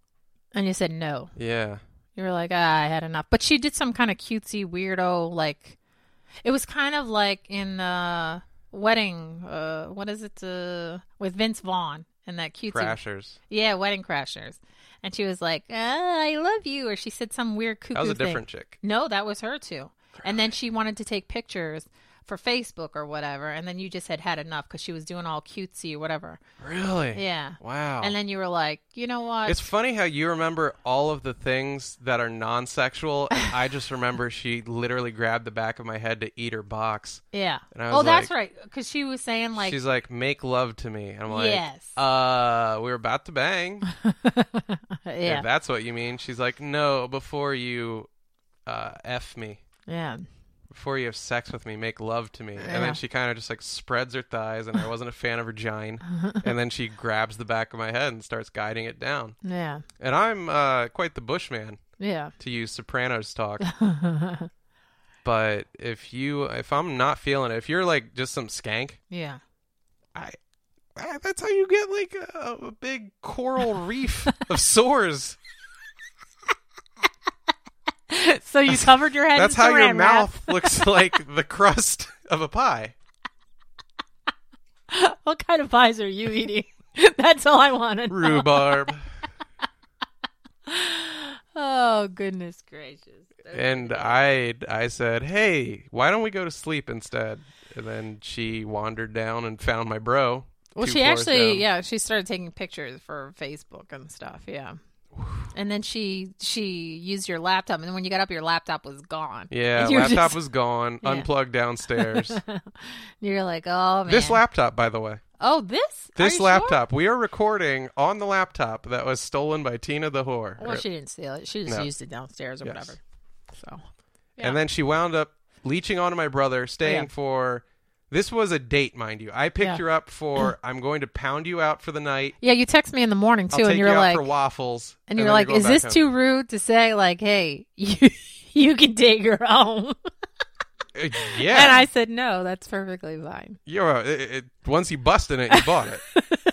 Speaker 2: And you said no.
Speaker 1: Yeah.
Speaker 2: You were like, ah, I had enough. But she did some kind of cutesy, weirdo, like, it was kind of like in the wedding, uh, what is it, uh, with Vince Vaughn and that cutesy.
Speaker 1: Crashers.
Speaker 2: Yeah, Wedding Crashers. And she was like, ah, I love you. Or she said some weird cuckoo
Speaker 1: That was a
Speaker 2: thing.
Speaker 1: different chick.
Speaker 2: No, that was her too. And then she wanted to take pictures for Facebook or whatever. And then you just had had enough because she was doing all cutesy or whatever.
Speaker 1: Really?
Speaker 2: Yeah.
Speaker 1: Wow.
Speaker 2: And then you were like, you know what?
Speaker 1: It's funny how you remember all of the things that are non-sexual, and I just remember she literally grabbed the back of my head to eat her box.
Speaker 2: yeah.
Speaker 1: And I
Speaker 2: Oh,
Speaker 1: was
Speaker 2: that's
Speaker 1: like-
Speaker 2: right. Because she was saying like,
Speaker 1: She's like, make love to me. And I'm like,
Speaker 2: yes.
Speaker 1: uh, we were about to bang.
Speaker 2: yeah.
Speaker 1: If that's what you mean. She's like, no, before you uh, F me.
Speaker 2: Yeah.
Speaker 1: Before you have sex with me, make love to me. And
Speaker 2: Yeah.
Speaker 1: then she kind of just like spreads her thighs, and I wasn't a fan of her gine. And then she grabs the back of my head and starts guiding it down.
Speaker 2: Yeah.
Speaker 1: And I'm uh, quite the bushman,
Speaker 2: Yeah.
Speaker 1: to use Sopranos talk. But if you, if I'm not feeling it, if you're like just some skank,
Speaker 2: yeah.
Speaker 1: I, I that's how you get like a, a big coral reef of sores.
Speaker 2: So you covered your head
Speaker 1: That's
Speaker 2: in
Speaker 1: how your
Speaker 2: saran wrap.
Speaker 1: mouth looks like the crust of a pie.
Speaker 2: What kind of pies are you eating? That's all I want to know.
Speaker 1: Rhubarb.
Speaker 2: Oh, goodness gracious.
Speaker 1: And I, I said, hey, why don't we go to sleep instead? And then she wandered down and found my bro.
Speaker 2: Well,
Speaker 1: two
Speaker 2: she
Speaker 1: floors
Speaker 2: actually,
Speaker 1: down.
Speaker 2: yeah, she started taking pictures for Facebook and stuff. Yeah. And then she she used your laptop, and then when you got up, your laptop was gone.
Speaker 1: Yeah,
Speaker 2: And you were
Speaker 1: laptop
Speaker 2: just-
Speaker 1: was gone,
Speaker 2: Yeah.
Speaker 1: unplugged downstairs.
Speaker 2: You're like, oh man.
Speaker 1: This laptop, by the way.
Speaker 2: Oh, this. Are
Speaker 1: This
Speaker 2: you
Speaker 1: laptop. We are recording on the laptop that was stolen by Tina the whore.
Speaker 2: Sure? Well, she didn't steal it. She just
Speaker 1: No.
Speaker 2: used it downstairs or
Speaker 1: Yes.
Speaker 2: whatever. So. Yeah.
Speaker 1: And then she wound up leeching onto my brother, staying
Speaker 2: Yeah.
Speaker 1: for... This was a date, mind you. I picked
Speaker 2: Yeah.
Speaker 1: her up for, I'm going to pound you out for the night.
Speaker 2: Yeah, you text me in the morning too,
Speaker 1: I'll take
Speaker 2: and you're
Speaker 1: you out
Speaker 2: like,
Speaker 1: for waffles.
Speaker 2: and
Speaker 1: then
Speaker 2: you're like,
Speaker 1: going
Speaker 2: is
Speaker 1: back
Speaker 2: this
Speaker 1: home."
Speaker 2: too rude to say? Like, hey, you you can take her home.
Speaker 1: Uh, yeah.
Speaker 2: And I said, no, that's perfectly fine.
Speaker 1: You're, it, it, once you busted it, you bought it.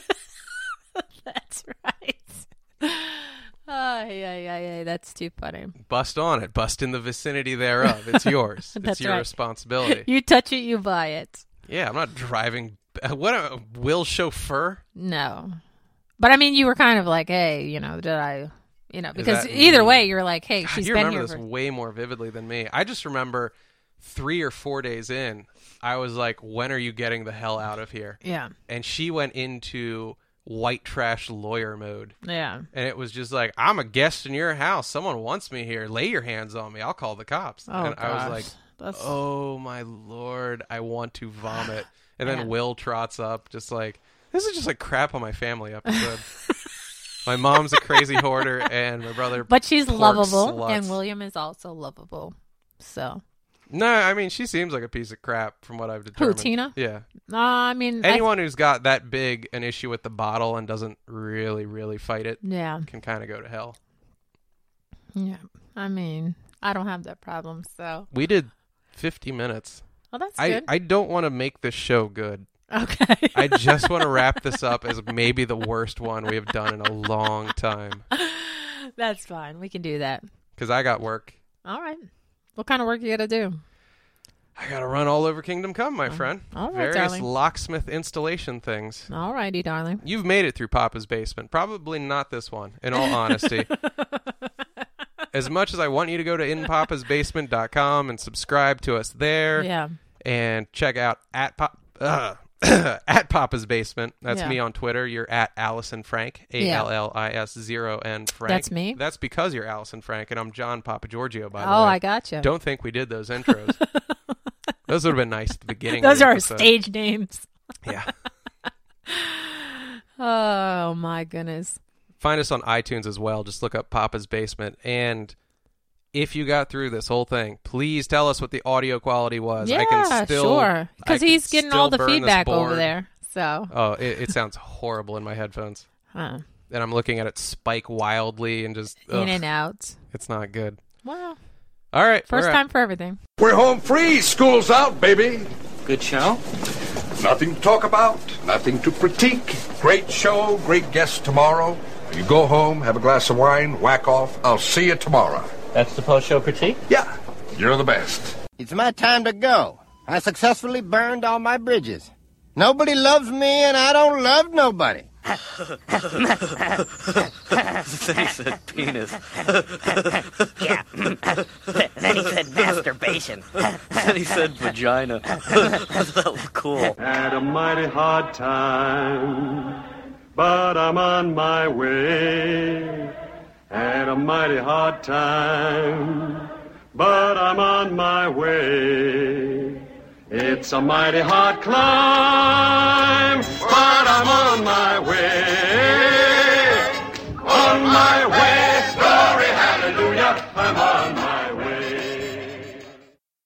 Speaker 2: That's right. Oh, yeah, yeah, yeah. That's too funny.
Speaker 1: Bust on it. Bust in the vicinity thereof. It's yours.
Speaker 2: That's
Speaker 1: it's your
Speaker 2: right.
Speaker 1: responsibility.
Speaker 2: You touch it, you buy it.
Speaker 1: Yeah, I'm not driving. What a Will chauffeur?
Speaker 2: No. But I mean, you were kind of like, hey, you know, did I, you know, because
Speaker 1: that
Speaker 2: either
Speaker 1: me?
Speaker 2: way, you're like, hey,
Speaker 1: God,
Speaker 2: she's
Speaker 1: you
Speaker 2: been
Speaker 1: remember
Speaker 2: here
Speaker 1: this
Speaker 2: for.
Speaker 1: way more vividly than me. I just remember three or four days in, I was like, when are you getting the hell out of here?
Speaker 2: Yeah.
Speaker 1: And she went into white trash lawyer mode.
Speaker 2: Yeah.
Speaker 1: And it was just like, I'm a guest in your house. Someone wants me here. Lay your hands on me. I'll call the cops.
Speaker 2: Oh,
Speaker 1: and I was
Speaker 2: gosh.
Speaker 1: like,
Speaker 2: That's...
Speaker 1: oh my Lord, I want to vomit. And then
Speaker 2: Man.
Speaker 1: Will trots up just like, this is just like crap on my family episode. My mom's a crazy hoarder and my brother
Speaker 2: But she's
Speaker 1: pork
Speaker 2: lovable,
Speaker 1: sluts.
Speaker 2: and William is also lovable. So.
Speaker 1: No, I mean, she seems like a piece of crap from what I've determined.
Speaker 2: Tina?
Speaker 1: Yeah.
Speaker 2: Uh, I mean,
Speaker 1: Anyone who's got that big an issue with the bottle and doesn't really, really fight it
Speaker 2: I, yeah.
Speaker 1: can kind of go to hell.
Speaker 2: Yeah. I mean, I don't have that problem, so.
Speaker 1: We did fifty minutes.
Speaker 2: Well, that's
Speaker 1: I,
Speaker 2: good.
Speaker 1: I don't want to make this show good.
Speaker 2: Okay.
Speaker 1: I just want to wrap this up as maybe the worst one we have done in a long time.
Speaker 2: That's fine. We can do that.
Speaker 1: Because I got work.
Speaker 2: All right. What kind of work you got to do?
Speaker 1: I got to run all over Kingdom Come, my friend.
Speaker 2: all right,
Speaker 1: Various
Speaker 2: darling.
Speaker 1: locksmith installation things.
Speaker 2: All righty, darling.
Speaker 1: You've made it through Papa's Basement. Probably not this one, in all honesty. As much as I want you to go to in papas basement dot com and subscribe to us there
Speaker 2: Yeah.
Speaker 1: and check out at Pop... Uh, at Papa's Basement. That's
Speaker 2: Yeah.
Speaker 1: me on Twitter. You're at Allison Frank, A L L I S zero N Frank.
Speaker 2: That's me.
Speaker 1: That's because you're Allison Frank, and I'm John Papa Giorgio, by the
Speaker 2: Oh,
Speaker 1: way.
Speaker 2: I got you.
Speaker 1: Don't think we did those intros. Those would have been nice at the beginning.
Speaker 2: Those
Speaker 1: of the
Speaker 2: are our
Speaker 1: episode.
Speaker 2: stage names.
Speaker 1: Yeah.
Speaker 2: Oh, my goodness.
Speaker 1: Find us on iTunes as well. Just look up Papa's Basement. And if you got through this whole thing, please tell us what the audio quality was.
Speaker 2: Yeah,
Speaker 1: I can still,
Speaker 2: sure.
Speaker 1: I
Speaker 2: Because
Speaker 1: can
Speaker 2: he's getting
Speaker 1: still
Speaker 2: all the
Speaker 1: burn this
Speaker 2: feedback over
Speaker 1: board.
Speaker 2: there. So,
Speaker 1: Oh, it, it sounds horrible in my headphones.
Speaker 2: huh.
Speaker 1: And I'm looking at it spike wildly and just,
Speaker 2: in
Speaker 1: ugh,
Speaker 2: and out.
Speaker 1: it's not good.
Speaker 2: Well,
Speaker 1: All right.
Speaker 2: first
Speaker 1: we're at-
Speaker 2: time for everything.
Speaker 3: We're home free. School's out, baby.
Speaker 4: Good show?
Speaker 3: Nothing to talk about, nothing to critique. Great show, great guests tomorrow. You go home, have a glass of wine, whack off. I'll see you tomorrow.
Speaker 4: That's the post-show critique?
Speaker 3: Yeah, you're the best.
Speaker 5: It's my time to go. I successfully burned all my bridges. Nobody loves me, and I don't love nobody.
Speaker 4: Then he said penis.
Speaker 5: Yeah. Then he said masturbation.
Speaker 4: Then he said vagina. That was cool.
Speaker 6: Had a mighty hard time, but I'm on my way. Had a mighty hard time, but I'm on my way. It's a mighty hard climb.